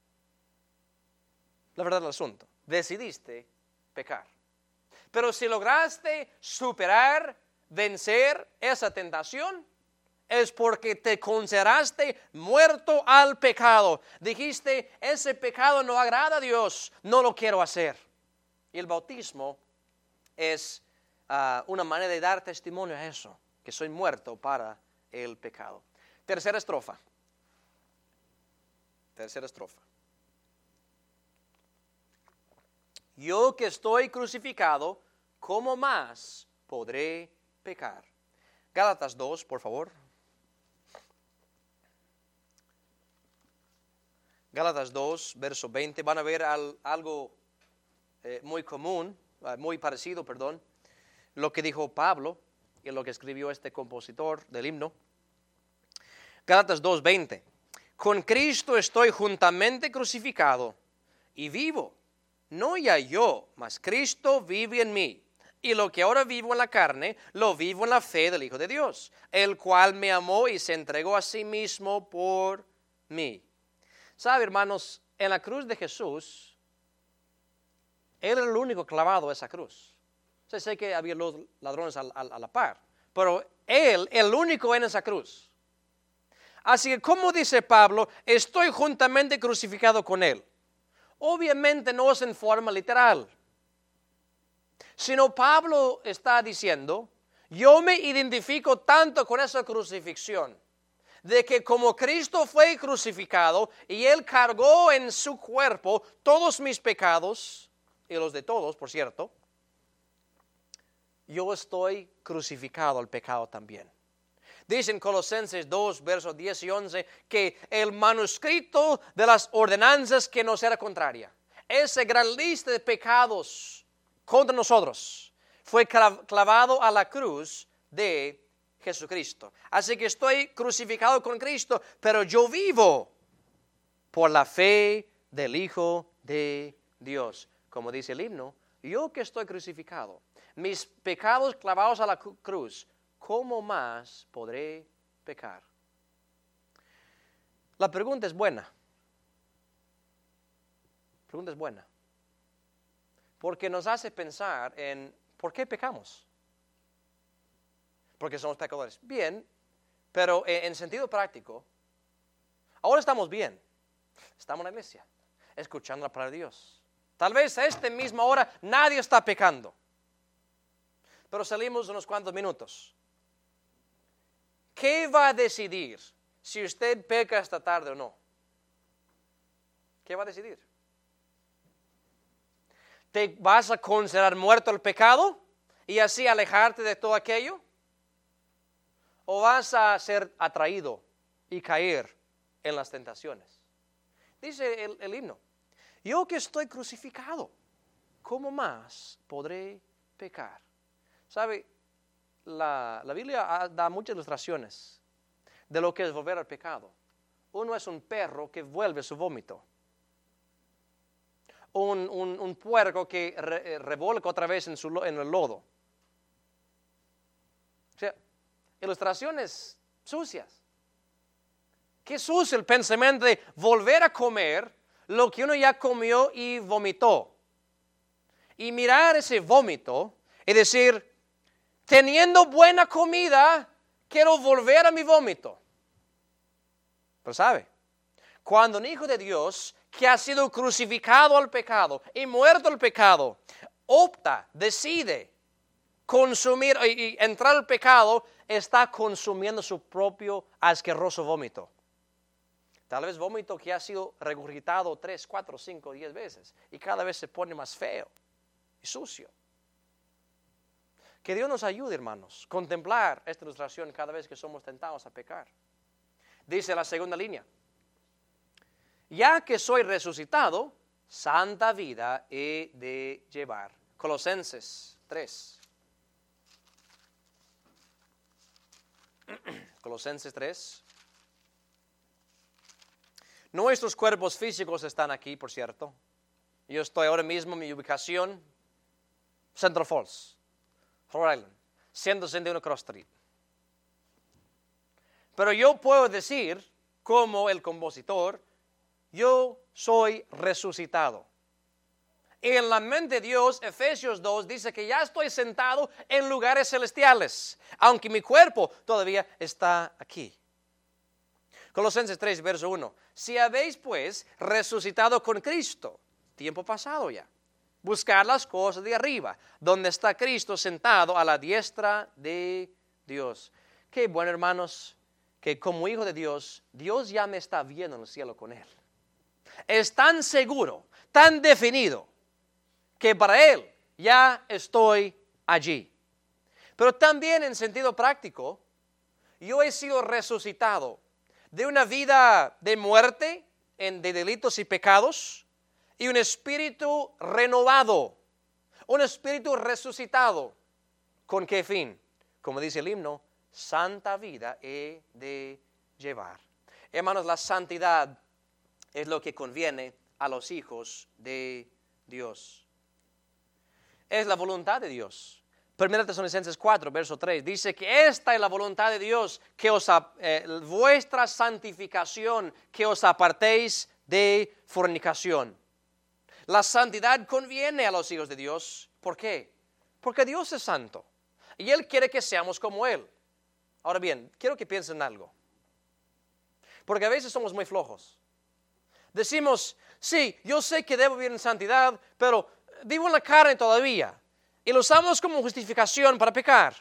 La verdad del asunto, decidiste pecar. Pero si lograste superar, vencer esa tentación, es porque te consideraste muerto al pecado. Dijiste: ese pecado no agrada a Dios, no lo quiero hacer. Y el bautismo es una manera de dar testimonio a eso, que soy muerto para el pecado. Tercera estrofa. Yo que estoy crucificado, ¿cómo más podré pecar? Gálatas 2, por favor. Gálatas 2, verso 20. Van a ver algo muy común, muy parecido, lo que dijo Pablo y lo que escribió este compositor del himno. Gálatas 2, 20. Con Cristo estoy juntamente crucificado y vivo. No ya yo, mas Cristo vive en mí. Y lo que ahora vivo en la carne, lo vivo en la fe del Hijo de Dios, el cual me amó y se entregó a sí mismo por mí. ¿Sabe, hermanos? En la cruz de Jesús, Él era el único clavado a esa cruz. Sé que había los ladrones a la par, pero Él, el único en esa cruz. Así que, como dice Pablo, estoy juntamente crucificado con Él. Obviamente no es en forma literal, sino Pablo está diciendo: yo me identifico tanto con esa crucifixión, de que como Cristo fue crucificado y Él cargó en su cuerpo todos mis pecados, y los de todos, por cierto, yo estoy crucificado al pecado también. Dice en Colosenses 2, versos 10 y 11, que el manuscrito de las ordenanzas que nos era contraria, esa gran lista de pecados contra nosotros, fue clavado a la cruz de Jesucristo. Así que estoy crucificado con Cristo, pero yo vivo por la fe del Hijo de Dios. Como dice el himno: yo que estoy crucificado, mis pecados clavados a la cruz, ¿cómo más podré pecar? La pregunta es buena. porque nos hace pensar en ¿por qué pecamos? Porque somos pecadores. Bien, pero en sentido práctico, ahora estamos bien. Estamos en la iglesia, escuchando la palabra de Dios. Tal vez a esta misma hora nadie está pecando. Pero salimos unos cuantos minutos. ¿Qué va a decidir si usted peca esta tarde o no? ¿Qué va a decidir? ¿Te vas a considerar muerto el pecado y así alejarte de todo aquello? ¿O vas a ser atraído y caer en las tentaciones? Dice el himno, yo que estoy crucificado, ¿cómo más podré pecar? ¿Sabe? La Biblia da muchas ilustraciones de lo que es volver al pecado. Uno es un perro que vuelve su vómito. Un puerco que revolca otra vez en el lodo. O sea, ilustraciones sucias. Qué sucio el pensamiento de volver a comer lo que uno ya comió y vomitó. Y mirar ese vómito y decir, teniendo buena comida, quiero volver a mi vómito. Pero sabe, cuando un hijo de Dios que ha sido crucificado al pecado y muerto al pecado, opta, decide consumir y entrar al pecado, está consumiendo su propio asqueroso vómito. Tal vez vómito que ha sido regurgitado 3, 4, 5, 10 veces y cada vez se pone más feo y sucio. Que Dios nos ayude, hermanos, contemplar esta ilustración cada vez que somos tentados a pecar. Dice la segunda línea, ya que soy resucitado, santa vida he de llevar. Colosenses 3. Colosenses 3. Nuestros cuerpos físicos están aquí, por cierto. Yo estoy ahora mismo en mi ubicación, Central Falls, Rhode Island, 161 Cross Street. Pero yo puedo decir, como el compositor, yo soy resucitado. Y en la mente de Dios, Efesios 2 dice que ya estoy sentado en lugares celestiales, aunque mi cuerpo todavía está aquí. Colosenses 3, verso 1. Si habéis pues resucitado con Cristo, tiempo pasado ya, buscar las cosas de arriba, donde está Cristo sentado a la diestra de Dios. Qué bueno, hermanos, que como hijo de Dios, Dios ya me está viendo en el cielo con Él. Es tan seguro, tan definido, que para Él ya estoy allí. Pero también en sentido práctico, yo he sido resucitado de una vida de muerte, de delitos y pecados, y un espíritu renovado, un espíritu resucitado. ¿Con qué fin? Como dice el himno, santa vida he de llevar. Hermanos, la santidad es lo que conviene a los hijos de Dios. Es la voluntad de Dios. 1 Tesalonicenses 4, verso 3, dice que esta es la voluntad de Dios, que vuestra santificación, que os apartéis de fornicación. La santidad conviene a los hijos de Dios. ¿Por qué? Porque Dios es santo y Él quiere que seamos como Él. Ahora bien, quiero que piensen en algo. Porque a veces somos muy flojos. Decimos, sí, yo sé que debo vivir en santidad, pero vivo en la carne todavía. Y lo usamos como justificación para pecar.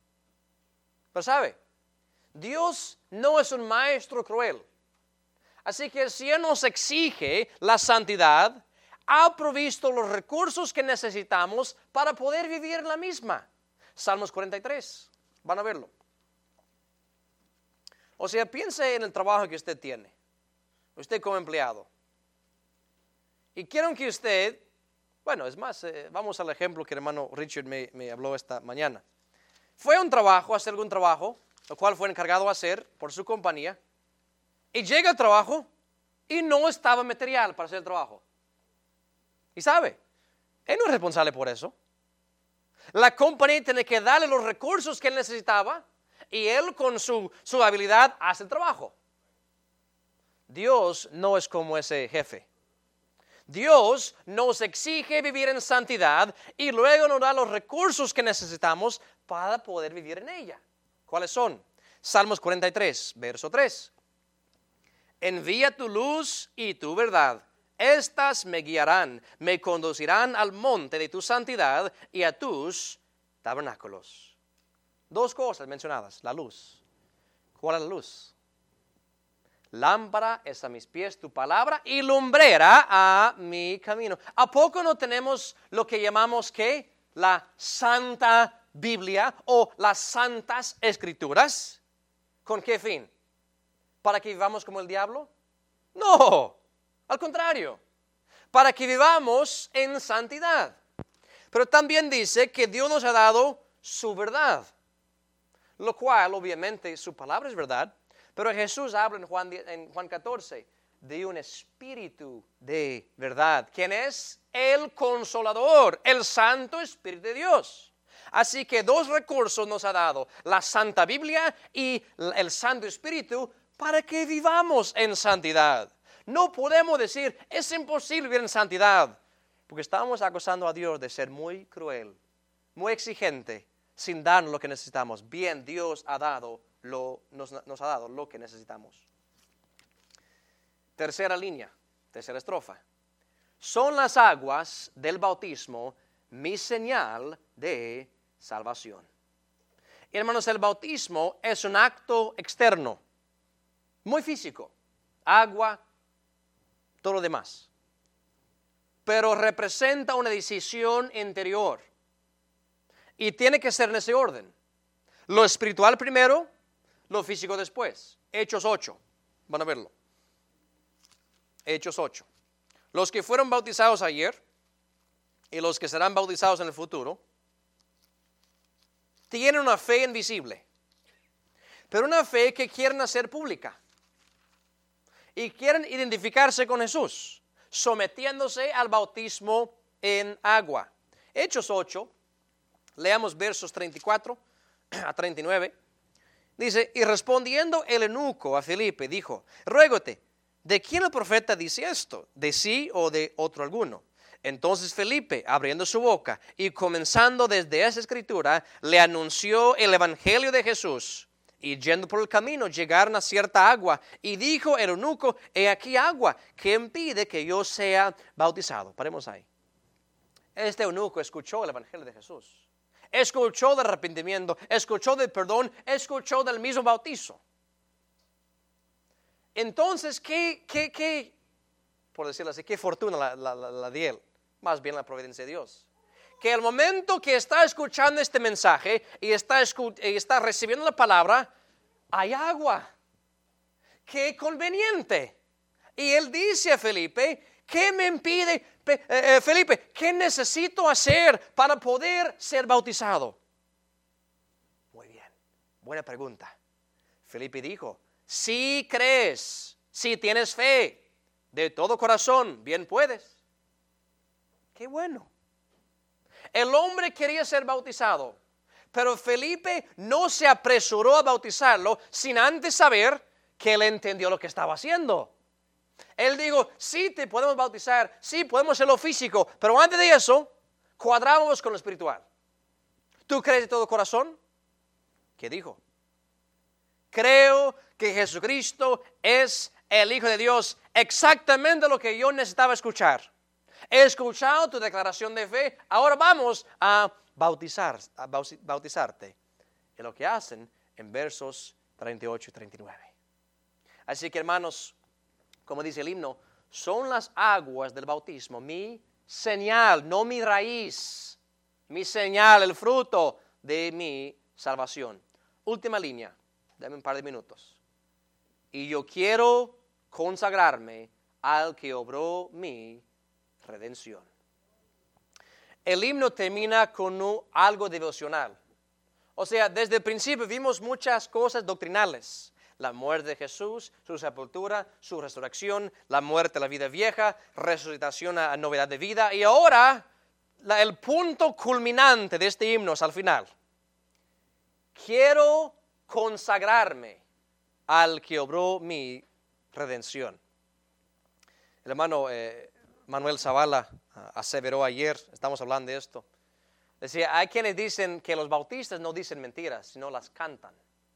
Pero ¿sabe? Dios no es un maestro cruel. Así que si Él nos exige la santidad, ha provisto los recursos que necesitamos para poder vivir en la misma. Salmos 43, van a verlo. O sea, piense en el trabajo que usted tiene, usted como empleado. Y quiero que usted, bueno, es más, vamos al ejemplo que el hermano Richard me habló esta mañana. Fue a un trabajo, a hacer algún trabajo, lo cual fue encargado de hacer por su compañía, y llega al trabajo y no estaba material para hacer el trabajo. Y sabe, él no es responsable por eso. La compañía tiene que darle los recursos que él necesitaba y él con su habilidad hace el trabajo. Dios no es como ese jefe. Dios nos exige vivir en santidad y luego nos da los recursos que necesitamos para poder vivir en ella. ¿Cuáles son? Salmos 43, verso 3. Envía tu luz y tu verdad. Estas me guiarán, me conducirán al monte de tu santidad y a tus tabernáculos. Dos cosas mencionadas, la luz. ¿Cuál es la luz? Lámpara es a mis pies tu palabra y lumbrera a mi camino. ¿A poco no tenemos lo que llamamos ¿qué? La Santa Biblia o las Santas Escrituras? ¿Con qué fin? ¿Para que vivamos como el diablo? No, al contrario, para que vivamos en santidad. Pero también dice que Dios nos ha dado su verdad, lo cual obviamente su palabra es verdad. Pero Jesús habla en Juan 14 de un espíritu de verdad. ¿Quién es? El Consolador, el Santo Espíritu de Dios. Así que dos recursos nos ha dado, la Santa Biblia y el Santo Espíritu, para que vivamos en santidad. No podemos decir, es imposible vivir en santidad, porque estamos acusando a Dios de ser muy cruel, muy exigente, sin darnos lo que necesitamos. Bien, Dios nos ha dado lo que necesitamos. Tercera línea, tercera estrofa. Son las aguas del bautismo mi señal de salvación. Hermanos, el bautismo es un acto externo, muy físico, agua, todo lo demás. Pero representa una decisión interior. Y tiene que ser en ese orden. Lo espiritual primero, lo físico después. Hechos 8. Van a verlo. Hechos 8. Los que fueron bautizados ayer y los que serán bautizados en el futuro tienen una fe invisible, pero una fe que quieren hacer pública y quieren identificarse con Jesús, sometiéndose al bautismo en agua. Hechos 8, leamos versos 34 a 39. Dice, y respondiendo el eunuco a Felipe, dijo, ruégote, ¿de quién el profeta dice esto? ¿De sí o de otro alguno? Entonces Felipe, abriendo su boca y comenzando desde esa escritura, le anunció el evangelio de Jesús. Y yendo por el camino, llegaron a cierta agua, y dijo el eunuco, he aquí agua, que impide que yo sea bautizado. Paremos ahí. Este eunuco escuchó el evangelio de Jesús. Escuchó del arrepentimiento, escuchó del perdón, escuchó del mismo bautizo. Entonces, por decirlo así, qué fortuna la de él, más bien la providencia de Dios. Que el momento que está escuchando este mensaje y está recibiendo la palabra, hay agua. Qué conveniente. Y él dice a Felipe, ¿qué me impide, Felipe, qué necesito hacer para poder ser bautizado? Muy bien, buena pregunta. Felipe dijo, si crees, si tienes fe, de todo corazón, bien puedes. Qué bueno. El hombre quería ser bautizado, pero Felipe no se apresuró a bautizarlo sin antes saber que él entendió lo que estaba haciendo. Él dijo, sí te podemos bautizar, sí podemos hacer lo físico, pero antes de eso, cuadramos con lo espiritual. ¿Tú crees de todo corazón? ¿Qué dijo? Creo que Jesucristo es el Hijo de Dios, exactamente lo que yo necesitaba escuchar. He escuchado tu declaración de fe, ahora vamos a bautizarte. Es lo que hacen en versos 38 y 39. Así que hermanos, como dice el himno, son las aguas del bautismo mi señal, no mi raíz, mi señal, el fruto de mi salvación. Última línea, dame un par de minutos. Y yo quiero consagrarme al que obró mi redención. El himno termina con algo devocional. O sea, desde el principio vimos muchas cosas doctrinales. La muerte de Jesús, su sepultura, su resurrección, la muerte a la vida vieja, resucitación a novedad de vida. Y ahora, el punto culminante de este himno es al final. Quiero consagrarme al que obró mi redención. El hermano Manuel Zavala aseveró ayer, estamos hablando de esto. Decía, hay quienes dicen que los bautistas no dicen mentiras, sino las cantan.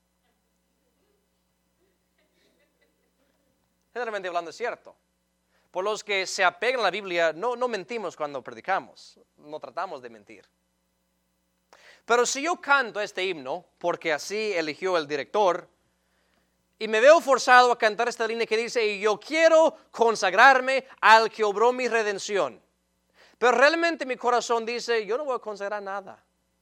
Generalmente hablando es cierto. Por los que se apegan a la Biblia, no mentimos cuando predicamos, no tratamos de mentir. Pero si yo canto este himno, porque así eligió el director, y me veo forzado a cantar esta línea que dice, y yo quiero consagrarme al que obró mi redención. Pero realmente mi corazón dice, yo no voy a consagrar nada.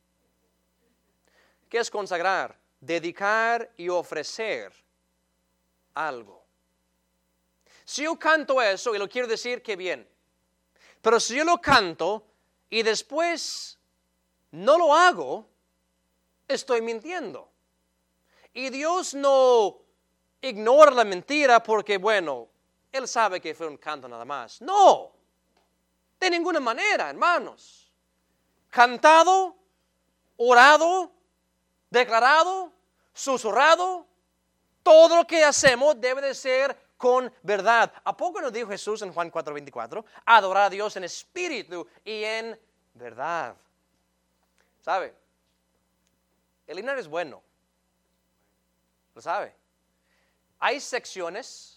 ¿Qué es consagrar? Dedicar y ofrecer algo. Si yo canto eso, y lo quiero decir, qué bien. Pero si yo lo canto y después no lo hago, estoy mintiendo. Y Dios no ignora la mentira porque, bueno, Él sabe que fue un canto nada más. No, de ninguna manera, hermanos. Cantado, orado, declarado, susurrado, todo lo que hacemos debe de ser con verdad. ¿A poco nos dijo Jesús en Juan 4:24? Adorar a Dios en espíritu y en verdad. ¿Sabe? El himno es bueno. ¿Lo sabe? Hay secciones,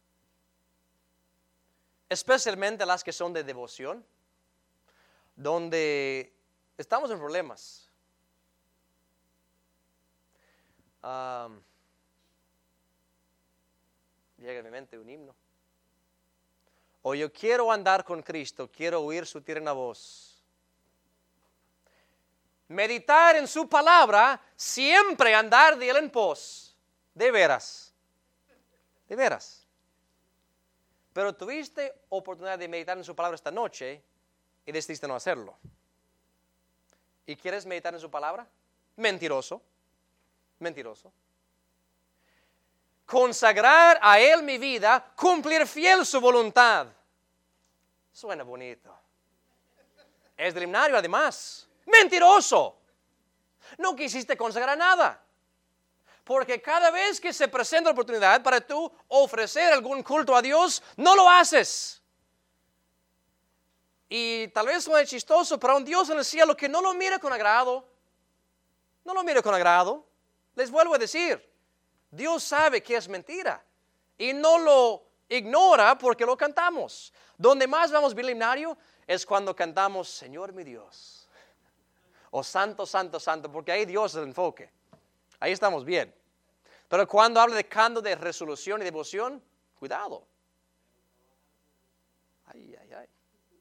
especialmente las que son de devoción, donde estamos en problemas. Llega a mi mente un himno. O yo quiero andar con Cristo, quiero oír su tierna voz. Meditar en su palabra, siempre andar de él en pos. De veras. De veras. Pero tuviste oportunidad de meditar en su palabra esta noche y decidiste no hacerlo. ¿Y quieres meditar en su palabra? Mentiroso. Mentiroso. Consagrar a Él mi vida, cumplir fiel su voluntad. Suena bonito. Es del himnario además. Mentiroso. No quisiste consagrar nada. Porque cada vez que se presenta la oportunidad para tú ofrecer algún culto a Dios, no lo haces. Y tal vez suene chistoso, pero un Dios en el cielo que no lo mira con agrado. No lo mira con agrado. Les vuelvo a decir, Dios sabe que es mentira. Y no lo ignora porque lo cantamos. Donde más vamos bien el himnario es cuando cantamos, Señor mi Dios. O Santo, Santo, Santo, porque ahí Dios es el enfoque. Ahí estamos bien. Pero cuando habla de canto de resolución y devoción, cuidado. Ay, ay, ay.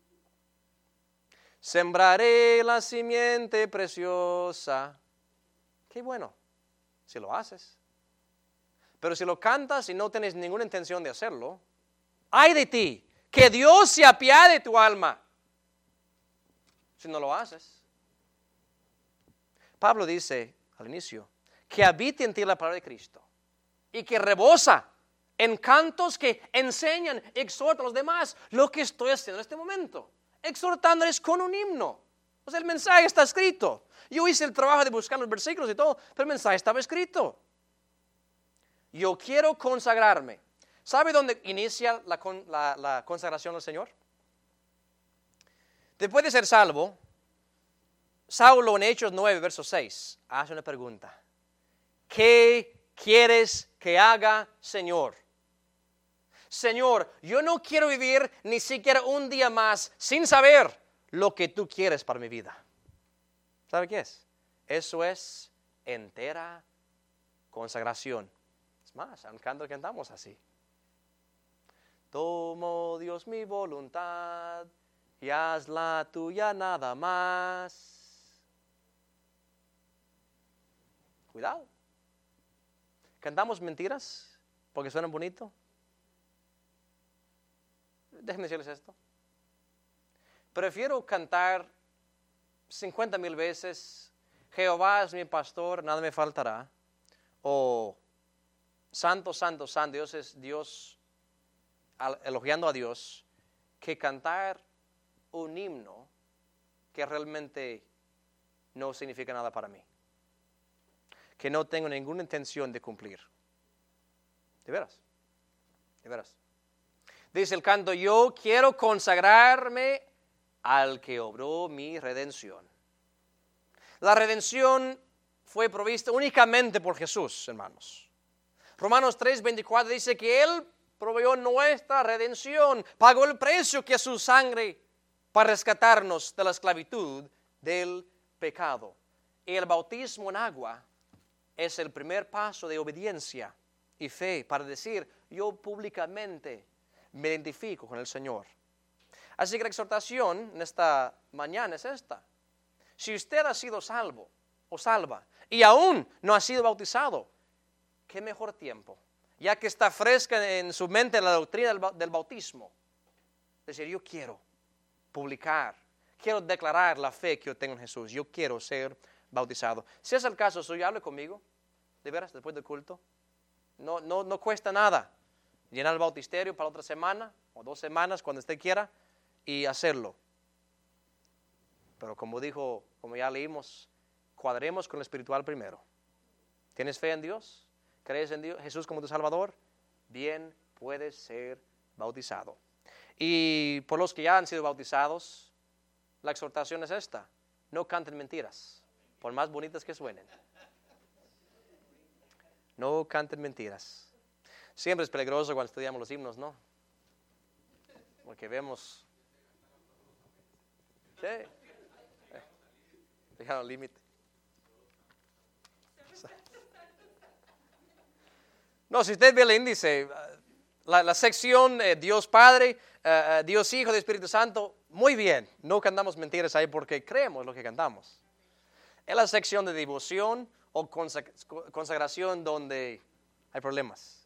Sembraré la simiente preciosa. Qué bueno, si lo haces. Pero si lo cantas y no tienes ninguna intención de hacerlo, ay de ti, que Dios se apiade de tu alma. Si no lo haces. Pablo dice al inicio, que habite en ti la palabra de Cristo y que rebosa en cantos que enseñan, exhortan a los demás lo que estoy haciendo en este momento, exhortándoles con un himno. O sea, el mensaje está escrito. Yo hice el trabajo de buscar los versículos y todo, pero el mensaje estaba escrito. Yo quiero consagrarme. ¿Sabe dónde inicia la consagración al Señor? Después de ser salvo, Saulo en Hechos 9, verso 6, hace una pregunta. ¿Qué quieres que haga, Señor? Señor, yo no quiero vivir ni siquiera un día más sin saber lo que tú quieres para mi vida. ¿Sabe qué es? Eso es entera consagración. Es más, un canto que cantamos así. Tomo, Dios, mi voluntad y hazla tuya nada más. Cuidado. ¿Cantamos mentiras porque suenan bonito? Déjenme decirles esto. Prefiero cantar 50,000 veces, Jehová es mi pastor, nada me faltará. O Santo, Santo, Santo, Dios es Dios, elogiando a Dios, que cantar un himno que realmente no significa nada para mí. Que no tengo ninguna intención de cumplir. De veras. De veras. Dice el canto, yo quiero consagrarme al que obró mi redención. La redención fue provista únicamente por Jesús, hermanos. Romanos 3:24 dice que Él proveyó nuestra redención, pagó el precio que es su sangre para rescatarnos de la esclavitud del pecado. Y el bautismo en agua es el primer paso de obediencia y fe para decir, yo públicamente me identifico con el Señor. Así que la exhortación en esta mañana es esta. Si usted ha sido salvo o salva y aún no ha sido bautizado, qué mejor tiempo, ya que está fresca en su mente la doctrina del bautismo. Decir, yo quiero publicar, quiero declarar la fe que yo tengo en Jesús, yo quiero ser bautizado. Si es el caso suyo, hable conmigo, de veras, después del culto. No cuesta nada llenar el bautisterio para otra semana o 2 semanas, cuando usted quiera, y hacerlo. Pero como ya leímos, cuadremos con lo espiritual primero. ¿Tienes fe en Dios? ¿Crees en Dios, Jesús como tu Salvador? Bien, puedes ser bautizado. Y por los que ya han sido bautizados, la exhortación es esta: no canten mentiras, por más bonitas que suenen. No canten mentiras. Siempre es peligroso cuando estudiamos los himnos, ¿no? Porque vemos... Sí. Dejaron el límite. No, si usted ve el índice, la sección Dios Padre, Dios Hijo, de Espíritu Santo, muy bien. No cantamos mentiras ahí porque creemos lo que cantamos. Es la sección de devoción o consagración donde hay problemas.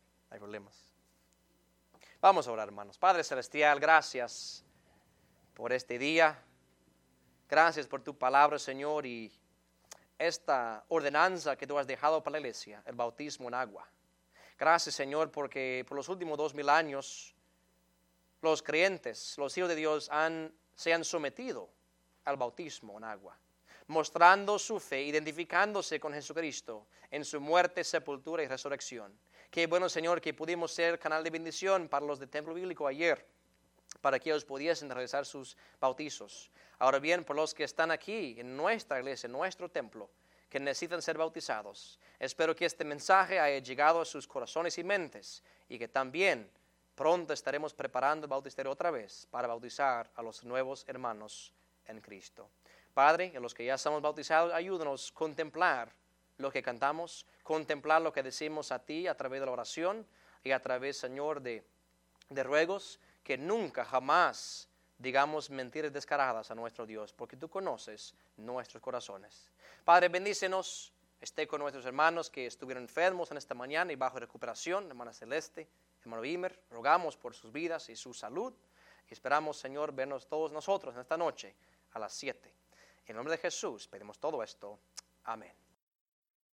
Vamos a orar, hermanos. Padre Celestial, gracias por este día. Gracias por tu palabra, Señor, y esta ordenanza que tú has dejado para la iglesia, el bautismo en agua. Gracias, Señor, porque por los últimos 2000 años los creyentes, los hijos de Dios se han sometido al bautismo en agua, mostrando su fe, identificándose con Jesucristo en su muerte, sepultura y resurrección. Qué bueno, Señor, que pudimos ser canal de bendición para los del templo bíblico ayer, para que ellos pudiesen realizar sus bautizos. Ahora bien, por los que están aquí en nuestra iglesia, en nuestro templo, que necesitan ser bautizados, espero que este mensaje haya llegado a sus corazones y mentes, y que también pronto estaremos preparando el bautisterio otra vez para bautizar a los nuevos hermanos en Cristo. Padre, en los que ya estamos bautizados, ayúdanos a contemplar lo que cantamos, contemplar lo que decimos a ti a través de la oración y a través, Señor, de ruegos, que nunca, jamás digamos mentiras descaradas a nuestro Dios, porque tú conoces nuestros corazones. Padre, bendícenos, esté con nuestros hermanos que estuvieron enfermos en esta mañana y bajo recuperación, hermana Celeste, hermano Bimer, rogamos por sus vidas y su salud, y esperamos, Señor, vernos todos nosotros en esta noche a las 7. En el nombre de Jesús pedimos todo esto. Amén.